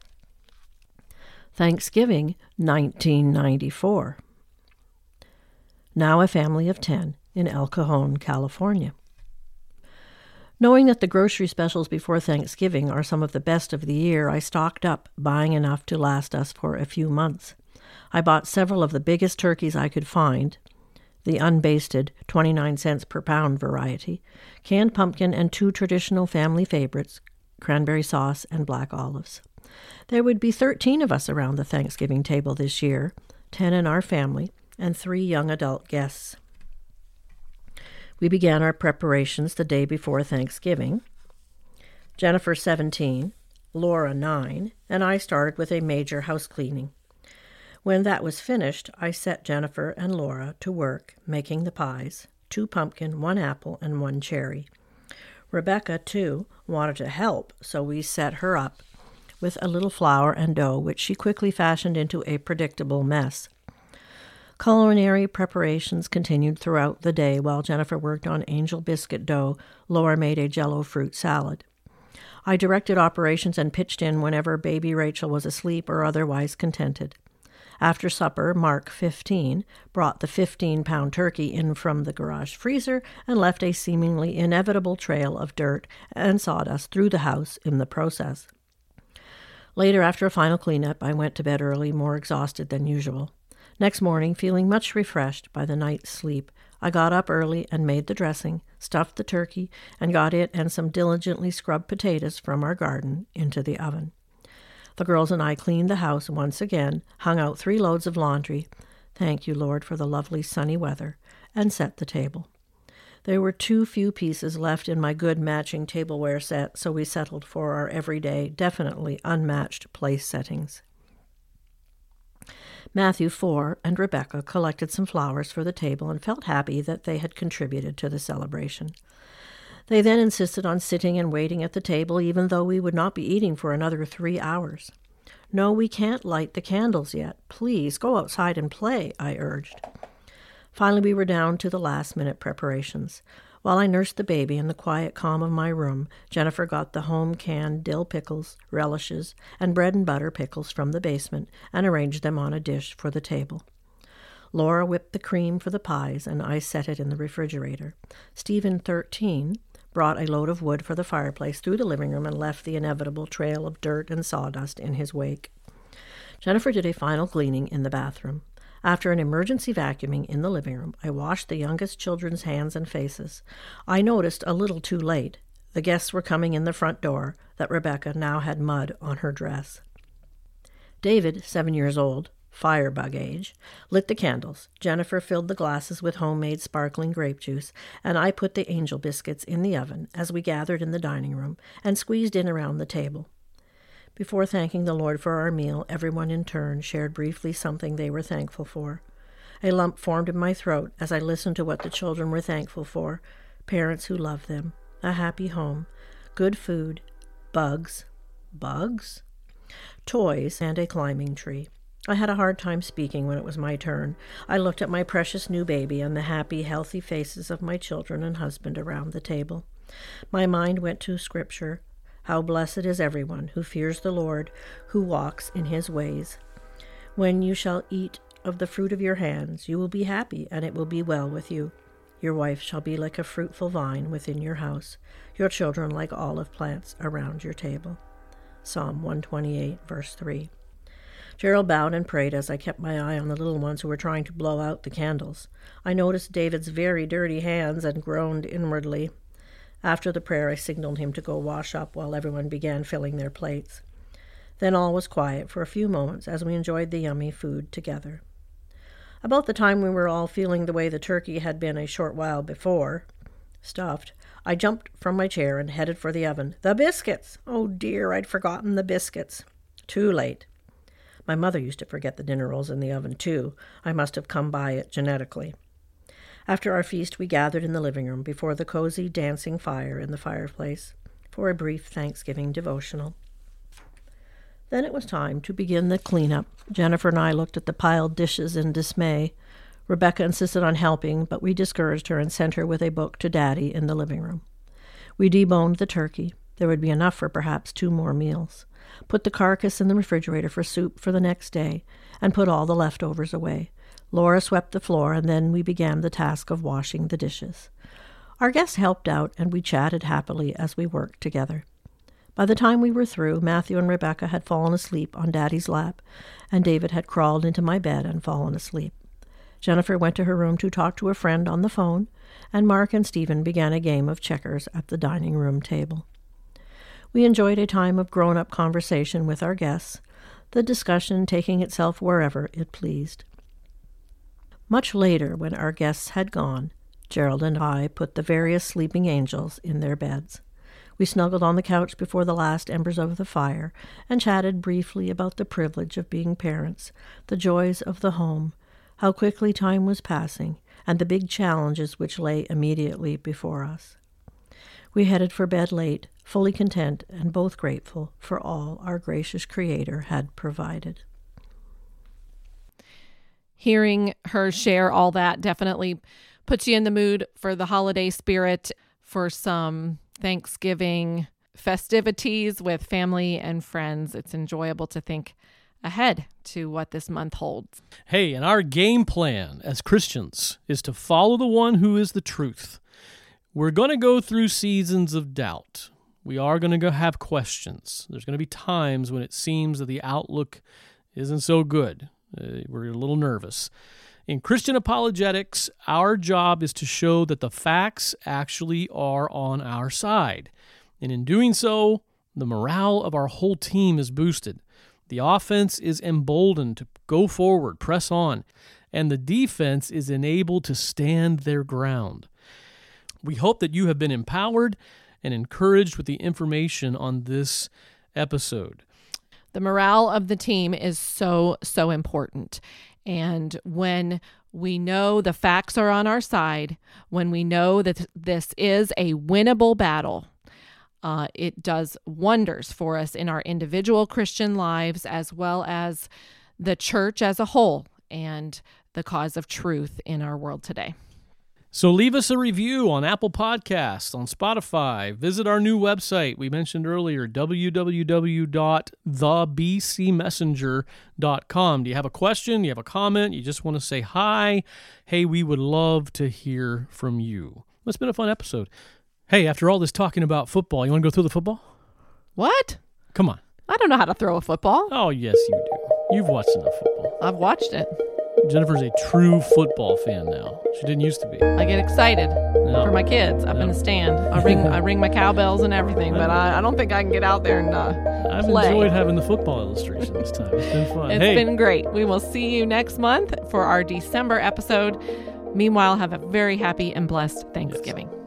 Thanksgiving nineteen ninety-four. Now a family of ten in El Cajon, California. Knowing that the grocery specials before Thanksgiving are some of the best of the year, I stocked up, buying enough to last us for a few months. I bought several of the biggest turkeys I could find, the unbasted twenty-nine cents per pound variety, canned pumpkin, and two traditional family favorites, cranberry sauce and black olives. There would be thirteen of us around the Thanksgiving table this year, ten in our family, and three young adult guests. We began our preparations the day before Thanksgiving. Jennifer, seventeen, Laura, nine, and I started with a major house cleaning. When that was finished, I set Jennifer and Laura to work making the pies, two pumpkin, one apple, and one cherry. Rebecca, too, wanted to help, so we set her up with a little flour and dough, which she quickly fashioned into a predictable mess. Culinary preparations continued throughout the day. While Jennifer worked on angel biscuit dough, Laura made a Jell-O fruit salad. I directed operations and pitched in whenever baby Rachel was asleep or otherwise contented. After supper, Mark, fifteen, brought the fifteen-pound turkey in from the garage freezer and left a seemingly inevitable trail of dirt and sawdust through the house in the process. Later, after a final cleanup, I went to bed early, more exhausted than usual. Next morning, feeling much refreshed by the night's sleep, I got up early and made the dressing, stuffed the turkey, and got it and some diligently scrubbed potatoes from our garden into the oven. The girls and I cleaned the house once again, hung out three loads of laundry, thank you, Lord, for the lovely sunny weather, and set the table. There were too few pieces left in my good matching tableware set, so we settled for our everyday, definitely unmatched place settings. Matthew, four, and Rebecca collected some flowers for the table and felt happy that they had contributed to the celebration. They then insisted on sitting and waiting at the table, even though we would not be eating for another three hours. No, we can't light the candles yet. Please, go outside and play, I urged. Finally, we were down to the last-minute preparations. While I nursed the baby in the quiet calm of my room, Jennifer got the home-canned dill pickles, relishes, and bread and butter pickles from the basement and arranged them on a dish for the table. Laura whipped the cream for the pies, and I set it in the refrigerator. Stephen, thirteen, brought a load of wood for the fireplace through the living room and left the inevitable trail of dirt and sawdust in his wake. Jennifer did a final cleaning in the bathroom. After an emergency vacuuming in the living room, I washed the youngest children's hands and faces. I noticed a little too late, the guests were coming in the front door, that Rebecca now had mud on her dress. David, seven years old, firebug age, lit the candles. Jennifer filled the glasses with homemade sparkling grape juice, and I put the angel biscuits in the oven as we gathered in the dining room and squeezed in around the table. Before thanking the Lord for our meal, everyone in turn shared briefly something they were thankful for. A lump formed in my throat as I listened to what the children were thankful for: parents who love them, a happy home, good food, bugs, bugs, toys, and a climbing tree. I had a hard time speaking when it was my turn. I looked at my precious new baby and the happy, healthy faces of my children and husband around the table. My mind went to Scripture. How blessed is everyone who fears the Lord, who walks in his ways. When you shall eat of the fruit of your hands, you will be happy, and it will be well with you. Your wife shall be like a fruitful vine within your house, your children like olive plants around your table. Psalm one twenty-eight, verse three. Gerald bowed and prayed as I kept my eye on the little ones who were trying to blow out the candles. I noticed David's very dirty hands and groaned inwardly. After the prayer, I signaled him to go wash up while everyone began filling their plates. Then all was quiet for a few moments as we enjoyed the yummy food together. About the time we were all feeling the way the turkey had been a short while before, stuffed, I jumped from my chair and headed for the oven. The biscuits! Oh dear, I'd forgotten the biscuits. Too late. My mother used to forget the dinner rolls in the oven, too. I must have come by it genetically. After our feast, we gathered in the living room before the cozy dancing fire in the fireplace for a brief Thanksgiving devotional. Then it was time to begin the cleanup. Jennifer and I looked at the piled dishes in dismay. Rebecca insisted on helping, but we discouraged her and sent her with a book to Daddy in the living room. We deboned the turkey. There would be enough for perhaps two more meals. Put the carcass in the refrigerator for soup for the next day, and put all the leftovers away. Laura swept the floor, and then we began the task of washing the dishes. Our guests helped out, and we chatted happily as we worked together. By the time we were through, Matthew and Rebecca had fallen asleep on Daddy's lap, and David had crawled into my bed and fallen asleep. Jennifer went to her room to talk to a friend on the phone, and Mark and Stephen began a game of checkers at the dining room table. We enjoyed a time of grown-up conversation with our guests, the discussion taking itself wherever it pleased. Much later, when our guests had gone, Gerald and I put the various sleeping angels in their beds. We snuggled on the couch before the last embers of the fire and chatted briefly about the privilege of being parents, the joys of the home, how quickly time was passing, and the big challenges which lay immediately before us. We headed for bed late, fully content and both grateful for all our gracious Creator had provided. Hearing her share all that definitely puts you in the mood for the holiday spirit, for some Thanksgiving festivities with family and friends. It's enjoyable to think ahead to what this month holds. Hey, and our game plan as Christians is to follow the one who is the truth. We're going to go through seasons of doubt. We are going to go have questions. There's going to be times when it seems that the outlook isn't so good. Uh, we're a little nervous. In Christian apologetics, our job is to show that the facts actually are on our side. And in doing so, the morale of our whole team is boosted. The offense is emboldened to go forward, press on, and the defense is enabled to stand their ground. We hope that you have been empowered and encouraged with the information on this episode. The morale of the team is so, so important. And when we know the facts are on our side, when we know that this is a winnable battle, uh, it does wonders for us in our individual Christian lives as well as the church as a whole and the cause of truth in our world today. So leave us a review on Apple Podcasts, on Spotify. Visit our new website we mentioned earlier, w w w dot the b c messenger dot com. Do you have a question? You have a comment? You just want to say hi? Hey, we would love to hear from you. It's been a fun episode. Hey, after all this talking about football, you want to go through the football? What? Come on. I don't know how to throw a football. Oh, yes, you do. You've watched enough football. I've watched it. Jennifer's a true football fan now. She didn't used to be. I get excited No. for my kids up No. in the stand. I ring I ring my cowbells and everything, but I, I don't think I can get out there and uh, I've play. enjoyed having the football illustration this time. It's been fun. It's hey, been great. We will see you next month for our December episode. Meanwhile, have a very happy and blessed Thanksgiving. Yes.